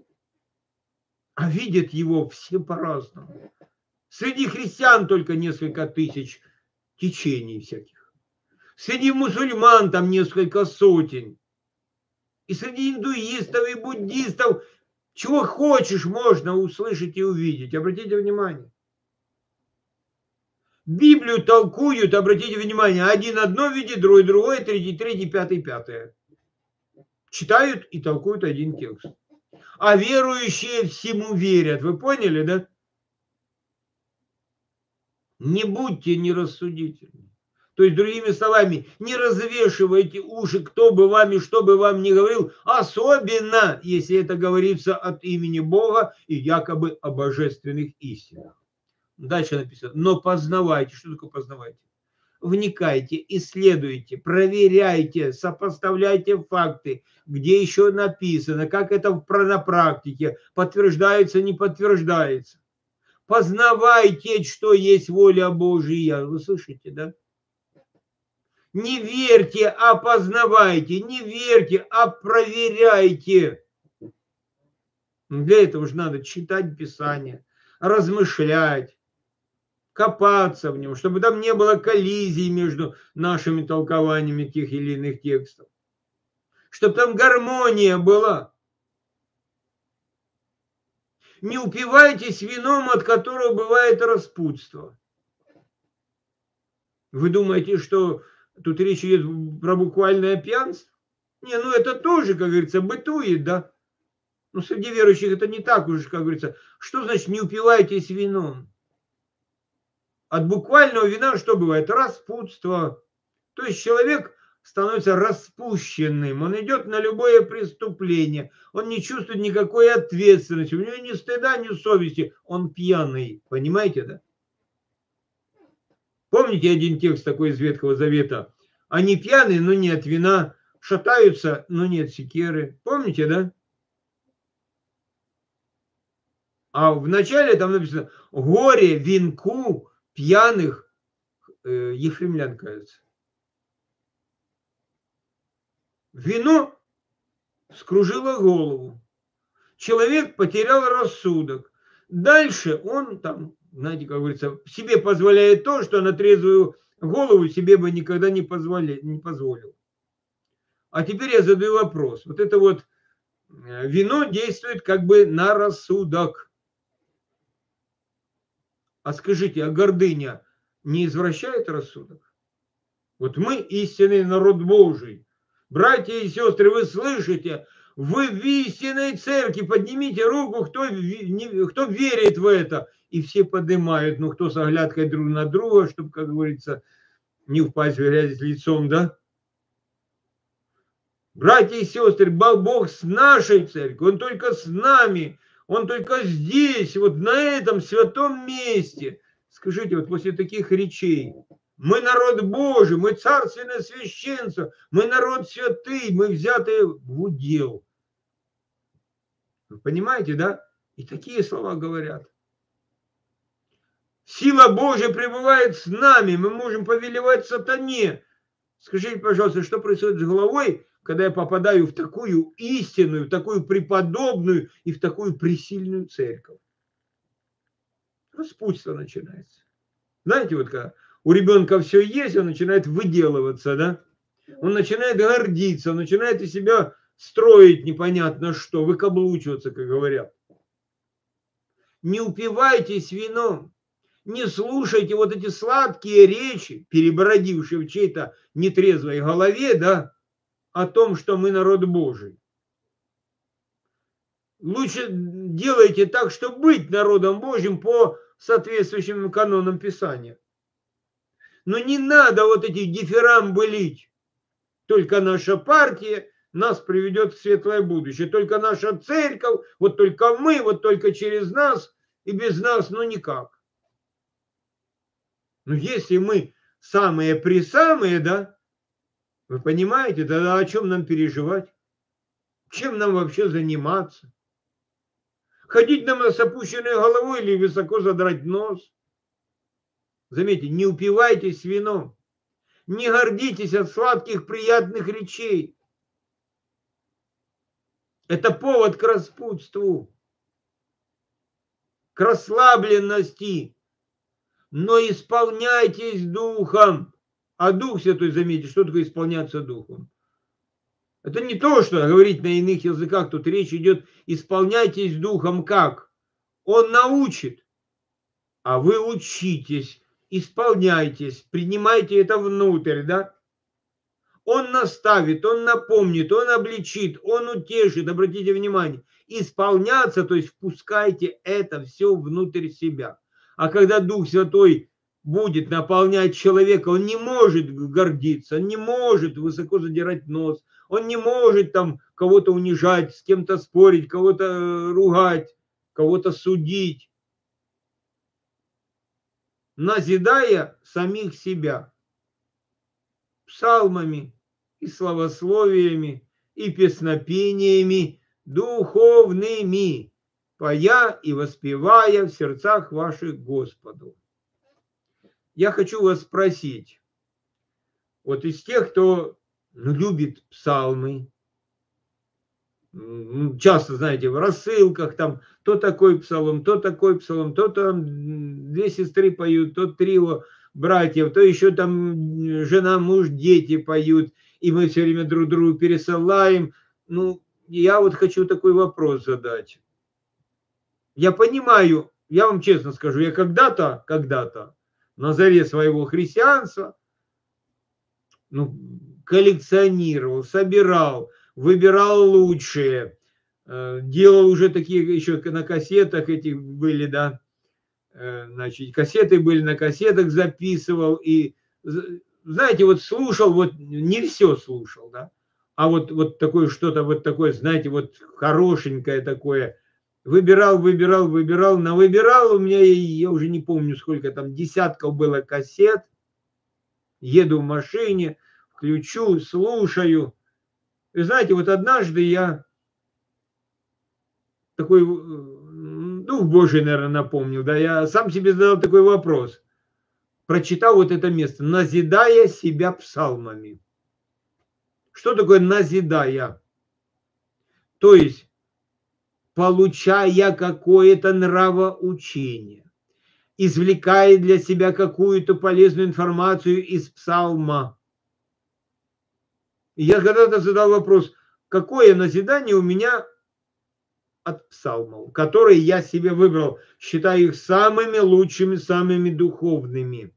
а видят его все по-разному. Среди христиан только несколько тысяч течений всяких. Среди мусульман там несколько сотен. И среди индуистов и буддистов Чего хочешь, можно услышать и увидеть. Обратите внимание. Библию толкуют, обратите внимание, один одно видит, другой другое, третий третий, пятый пятое. Читают и толкуют один текст. А верующие всему верят. Вы поняли, да? Не будьте нерассудительны. То есть, другими словами, не развешивайте уши, кто бы вами, что бы вам ни говорил, особенно, если это говорится от имени Бога и якобы о божественных истинах. Дальше написано, но познавайте. Что такое познавайте? Вникайте, исследуйте, проверяйте, сопоставляйте факты, где еще написано, как это на практике, подтверждается, не подтверждается. Познавайте, что есть воля Божия. Вы слышите, да? Не верьте, а познавайте. Не верьте, а проверяйте. Для этого же надо читать Писание, размышлять, копаться в нем, чтобы там не было коллизий между нашими толкованиями тех или иных текстов. Чтобы там гармония была. Не упивайтесь вином, от которого бывает распутство. Вы думаете, что тут речь идет про буквальное пьянство? Не, ну это тоже, как говорится, бытует, да? Но среди верующих это не так уж, как говорится. Что значит не упивайтесь вином? От буквального вина что бывает? Распутство. То есть человек становится распущенным. Он идет на любое преступление. Он не чувствует никакой ответственности. У него ни стыда, ни совести. Он пьяный. Понимаете, да? Помните один текст такой из Ветхого Завета? Они пьяные, но не от вина. Шатаются, но не от секеры. Помните, да? А в начале там написано «Горе венку пьяных э, ефремлян», кажется. Вино скружило голову. Человек потерял рассудок. Дальше он там, знаете, как говорится, себе позволяет то, что на трезвую голову себе бы никогда не, позволи, не позволил. А теперь я задаю вопрос. Вот это вот вино действует как бы на рассудок. А скажите, а гордыня не извращает рассудок? Вот мы истинный народ Божий. Братья и сестры, вы слышите? Вы в истинной церкви. Поднимите руку, кто, кто верит в это. И все поднимают. Ну, кто с оглядкой друг на друга, чтобы, как говорится, не упасть в грязь лицом, да? Братья и сестры, Бог с нашей церковью. Он только с нами. Он только здесь, вот на этом святом месте. Скажите, вот после таких речей, мы народ Божий, мы царственное священство, мы народ святый, мы взяты в удел. Вы понимаете, да? И такие слова говорят. Сила Божья пребывает с нами, мы можем повелевать сатане. Скажите, пожалуйста, что происходит с головой, когда я попадаю в такую истинную, в такую преподобную и в такую пресильную церковь? Распутство начинается. Знаете, вот когда у ребенка все есть, он начинает выделываться, да? Он начинает гордиться, он начинает из себя строить непонятно что, выкаблучиваться, как говорят. Не упивайтесь вином, не слушайте вот эти сладкие речи, перебродившие в чьей-то нетрезвой голове, да, о том, что мы народ Божий. Лучше делайте так, чтобы быть народом Божьим по соответствующим канонам Писания. Но не надо вот эти дифирамбы лить. Только наша партия нас приведет в светлое будущее. Только наша церковь, вот только мы, вот только через нас и без нас, ну никак. Но если мы самые-пресамые, да, вы понимаете, тогда о чем нам переживать? Чем нам вообще заниматься? Ходить нам с опущенной головой или высоко задрать нос? Заметьте, не упивайтесь вином. Не гордитесь от сладких приятных речей. Это повод к распутству, к расслабленности. Но исполняйтесь духом. А Дух Святой, заметьте, что такое исполняться духом? Это не то, что говорить на иных языках, тут речь идет, исполняйтесь духом как? Он научит, а вы учитесь, исполняйтесь, принимайте это внутрь, да? Он наставит, он напомнит, он обличит, он утешит, обратите внимание. Исполняться, то есть впускайте это все внутрь себя. А когда Дух Святой будет наполнять человека, он не может гордиться, он не может высоко задирать нос, он не может там кого-то унижать, с кем-то спорить, кого-то ругать, кого-то судить, назидая самих себя псалмами и славословиями, и песнопениями духовными, поя и воспевая в сердцах ваших Господу. Я хочу вас спросить, вот из тех, кто любит псалмы, часто, знаете, в рассылках там то такой псалом, то такой псалом, то там две сестры поют, то трио братьев, то еще там жена, муж, дети поют, и мы все время друг другу пересылаем. Ну, я вот хочу такой вопрос задать. Я понимаю, я вам честно скажу, я когда-то, когда-то на заре своего христианства, ну, коллекционировал, собирал, выбирал лучшие, делал уже такие, еще на кассетах этих были, да, значит, кассеты были, на кассетах записывал, и, знаете, вот слушал, вот не все слушал, да, а вот, вот такое что-то, вот такое, знаете, вот хорошенькое такое, выбирал, выбирал, выбирал, навыбирал у меня, я уже не помню, сколько там, десятков было кассет, еду в машине, включу, слушаю. И знаете, вот однажды я такой, Дух Божий, наверное, напомнил, да, я сам себе задал такой вопрос. Прочитал вот это место, назидая себя псалмами. Что такое назидая? То есть, получая какое-то нравоучение, извлекая для себя какую-то полезную информацию из псалма. И я когда-то задал вопрос, какое назидание у меня от псалмов, которые я себе выбрал, считаю их самыми лучшими, самыми духовными.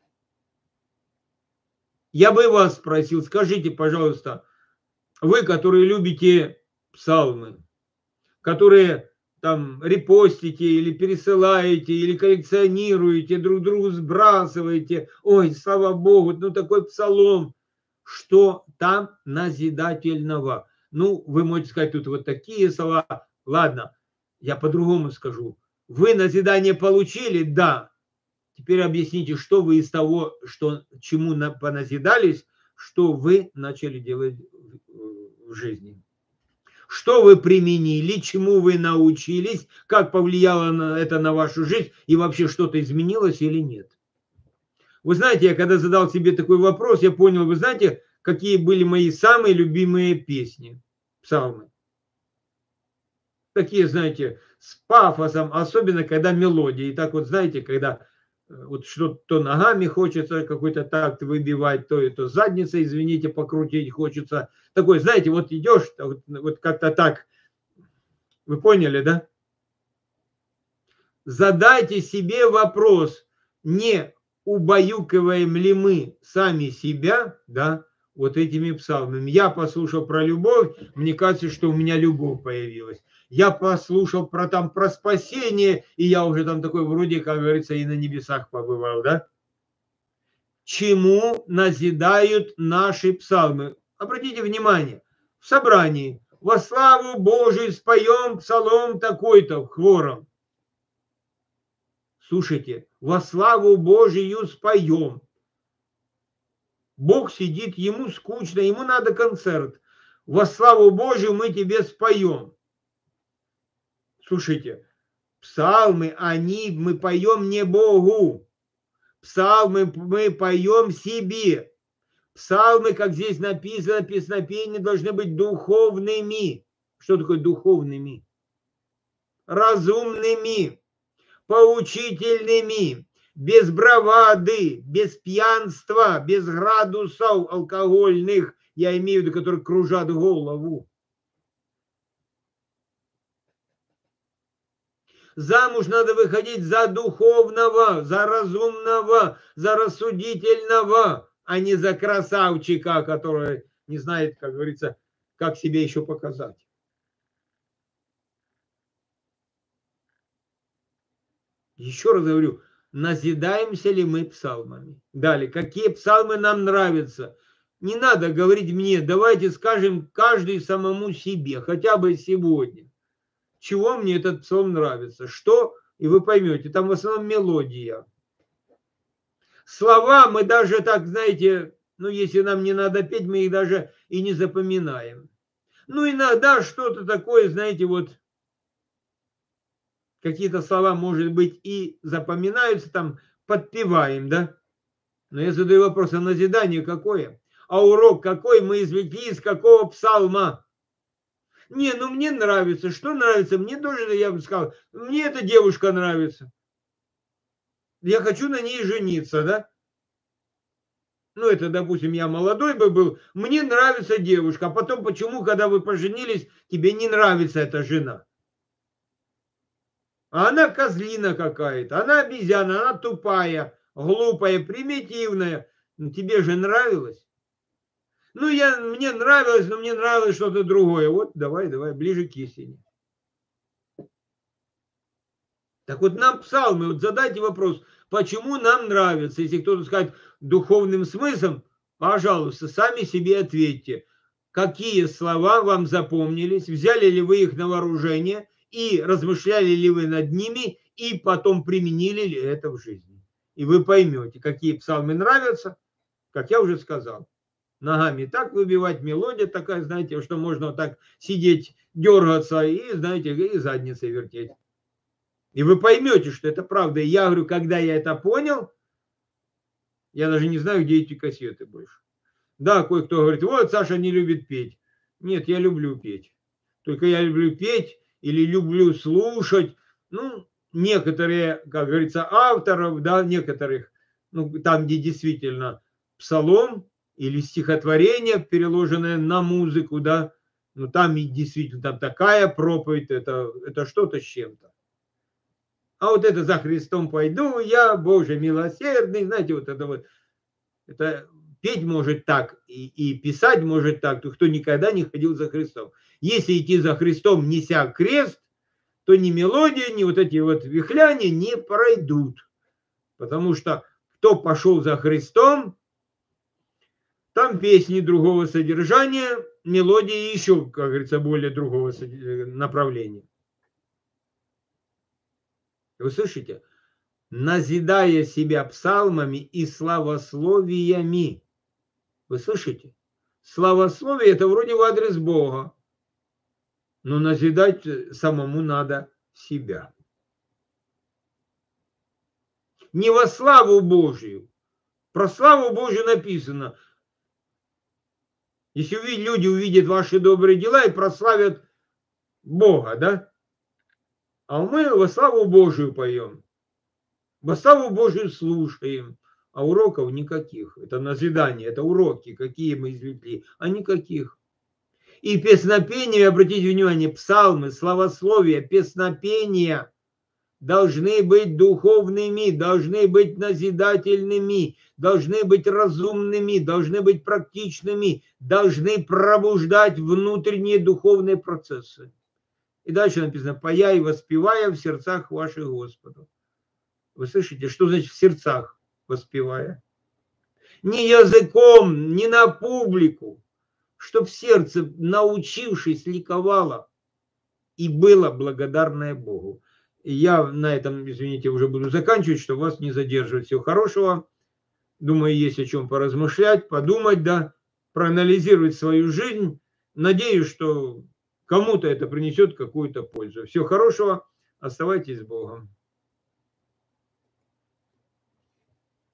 Я бы вас спросил, скажите, пожалуйста, вы, которые любите псалмы, которые там репостите или пересылаете, или коллекционируете, друг другу сбрасываете, ой, слава Богу, ну такой псалом, что там назидательного? Ну, вы можете сказать тут вот такие слова. Ладно, я по-другому скажу. Вы назидание получили? Да. Теперь объясните, что вы из того, что, чему поназидались, что вы начали делать в жизни. Что вы применили, чему вы научились, как повлияло это на вашу жизнь и вообще что-то изменилось или нет. Вы знаете, я когда задал себе такой вопрос, я понял, вы знаете, какие были мои самые любимые песни, псалмы. Такие, знаете, с пафосом, особенно когда мелодия. И так вот, знаете, когда вот что-то то ногами хочется какой-то такт выбивать, то это задницей, извините, покрутить хочется. Такой, знаете, вот идешь, вот, вот как-то так. Вы поняли, да? Задайте себе вопрос, не убаюкиваем ли мы сами себя, да, вот этими псалмами. Я послушал про любовь, мне кажется, что у меня любовь появилась. Я послушал про там про спасение, и я уже там такой вроде, как говорится, и на небесах побывал, да? Чему назидают наши псалмы? Обратите внимание, в собрании во славу Божию споем псалом такой-то хвором. Слушайте, во славу Божию споем. Бог сидит, ему скучно, ему надо концерт. Во славу Божию мы тебе споем. Слушайте, псалмы, они, мы поем не Богу. Псалмы мы поем себе. Псалмы, как здесь написано, песнопения должны быть духовными. Что такое духовными? Разумными, поучительными, без бравады, без пьянства, без градусов алкогольных я имею в виду, которые кружат голову. Замуж надо выходить за духовного, за разумного, за рассудительного, а не за красавчика, который не знает, как говорится, как себе еще показать. Еще раз говорю, назидаемся ли мы псалмами? Далее, какие псалмы нам нравятся? Не надо говорить мне, давайте скажем каждый самому себе, хотя бы сегодня. Чего мне этот псалм нравится? Что? И вы поймете, там в основном мелодия. Слова мы даже так, знаете, ну если нам не надо петь, мы их даже и не запоминаем. Ну иногда что-то такое, знаете, вот какие-то слова, может быть, и запоминаются, там подпеваем, да? Но я задаю вопрос, а назидание какое? А урок какой мы извлекли из какого псалма? Не, ну мне нравится. Что нравится? Мне тоже, я бы сказал, мне эта девушка нравится. Я хочу на ней жениться, да? Ну, это, допустим, я молодой бы был, мне нравится девушка, а потом почему, когда вы поженились, тебе не нравится эта жена? А она козлина какая-то, она обезьяна, она тупая, глупая, примитивная. Ну, тебе же нравилось. Ну, я, мне нравилось, но мне нравилось что-то другое. Вот, давай, давай, ближе к истине. Так вот, нам псалмы, вот задайте вопрос, почему нам нравится? Если кто-то скажет духовным смыслом, пожалуйста, сами себе ответьте. Какие слова вам запомнились, взяли ли вы их на вооружение и размышляли ли вы над ними, и потом применили ли это в жизни. И вы поймете, какие псалмы нравятся, как я уже сказал. Ногами так выбивать, мелодия такая, знаете, что можно вот так сидеть, дергаться и, знаете, и задницей вертеть. И вы поймете, что это правда. И я говорю, когда я это понял, я даже не знаю, где эти кассеты больше. Да, кое-кто говорит, вот Саша не любит петь. Нет, я люблю петь. Только я люблю петь или люблю слушать. Ну, некоторые, как говорится, авторов, да, некоторых, ну, там, где действительно псалом или стихотворение, переложенное на музыку, да, ну, там и действительно там такая проповедь, это, это что-то с чем-то. А вот это за Христом пойду, я, Боже, милосердный, знаете, вот это вот, это петь может так и, и писать может так, кто никогда не ходил за Христом. Если идти за Христом, неся крест, то ни мелодия, ни вот эти вот вихляния не пройдут. Потому что кто пошел за Христом, там песни другого содержания, мелодии еще, как говорится, более другого направления. Вы слышите? Назидая себя псалмами и славословиями. Вы слышите? Славословие – это вроде в адрес Бога. Но назидать самому надо себя. Не во славу Божию. Про славу Божию написано. Если люди увидят ваши добрые дела и прославят Бога, да? А мы во славу Божию поем. Во славу Божию слушаем. А уроков никаких. Это назидание, это уроки, какие мы извлекли, а никаких. И песнопения, обратите внимание, псалмы, славословия, песнопения должны быть духовными, должны быть назидательными, должны быть разумными, должны быть практичными, должны пробуждать внутренние духовные процессы. И дальше написано, «Пая и воспевая в сердцах ваших Господу». Вы слышите, что значит в сердцах воспевая? Не языком, не на публику, чтоб сердце, научившись, ликовало и было благодарное Богу. И я на этом, извините, уже буду заканчивать, чтобы вас не задерживать. Всего хорошего. Думаю, есть о чем поразмышлять, подумать, да, проанализировать свою жизнь. Надеюсь, что кому-то это принесет какую-то пользу. Всего хорошего. Оставайтесь с Богом.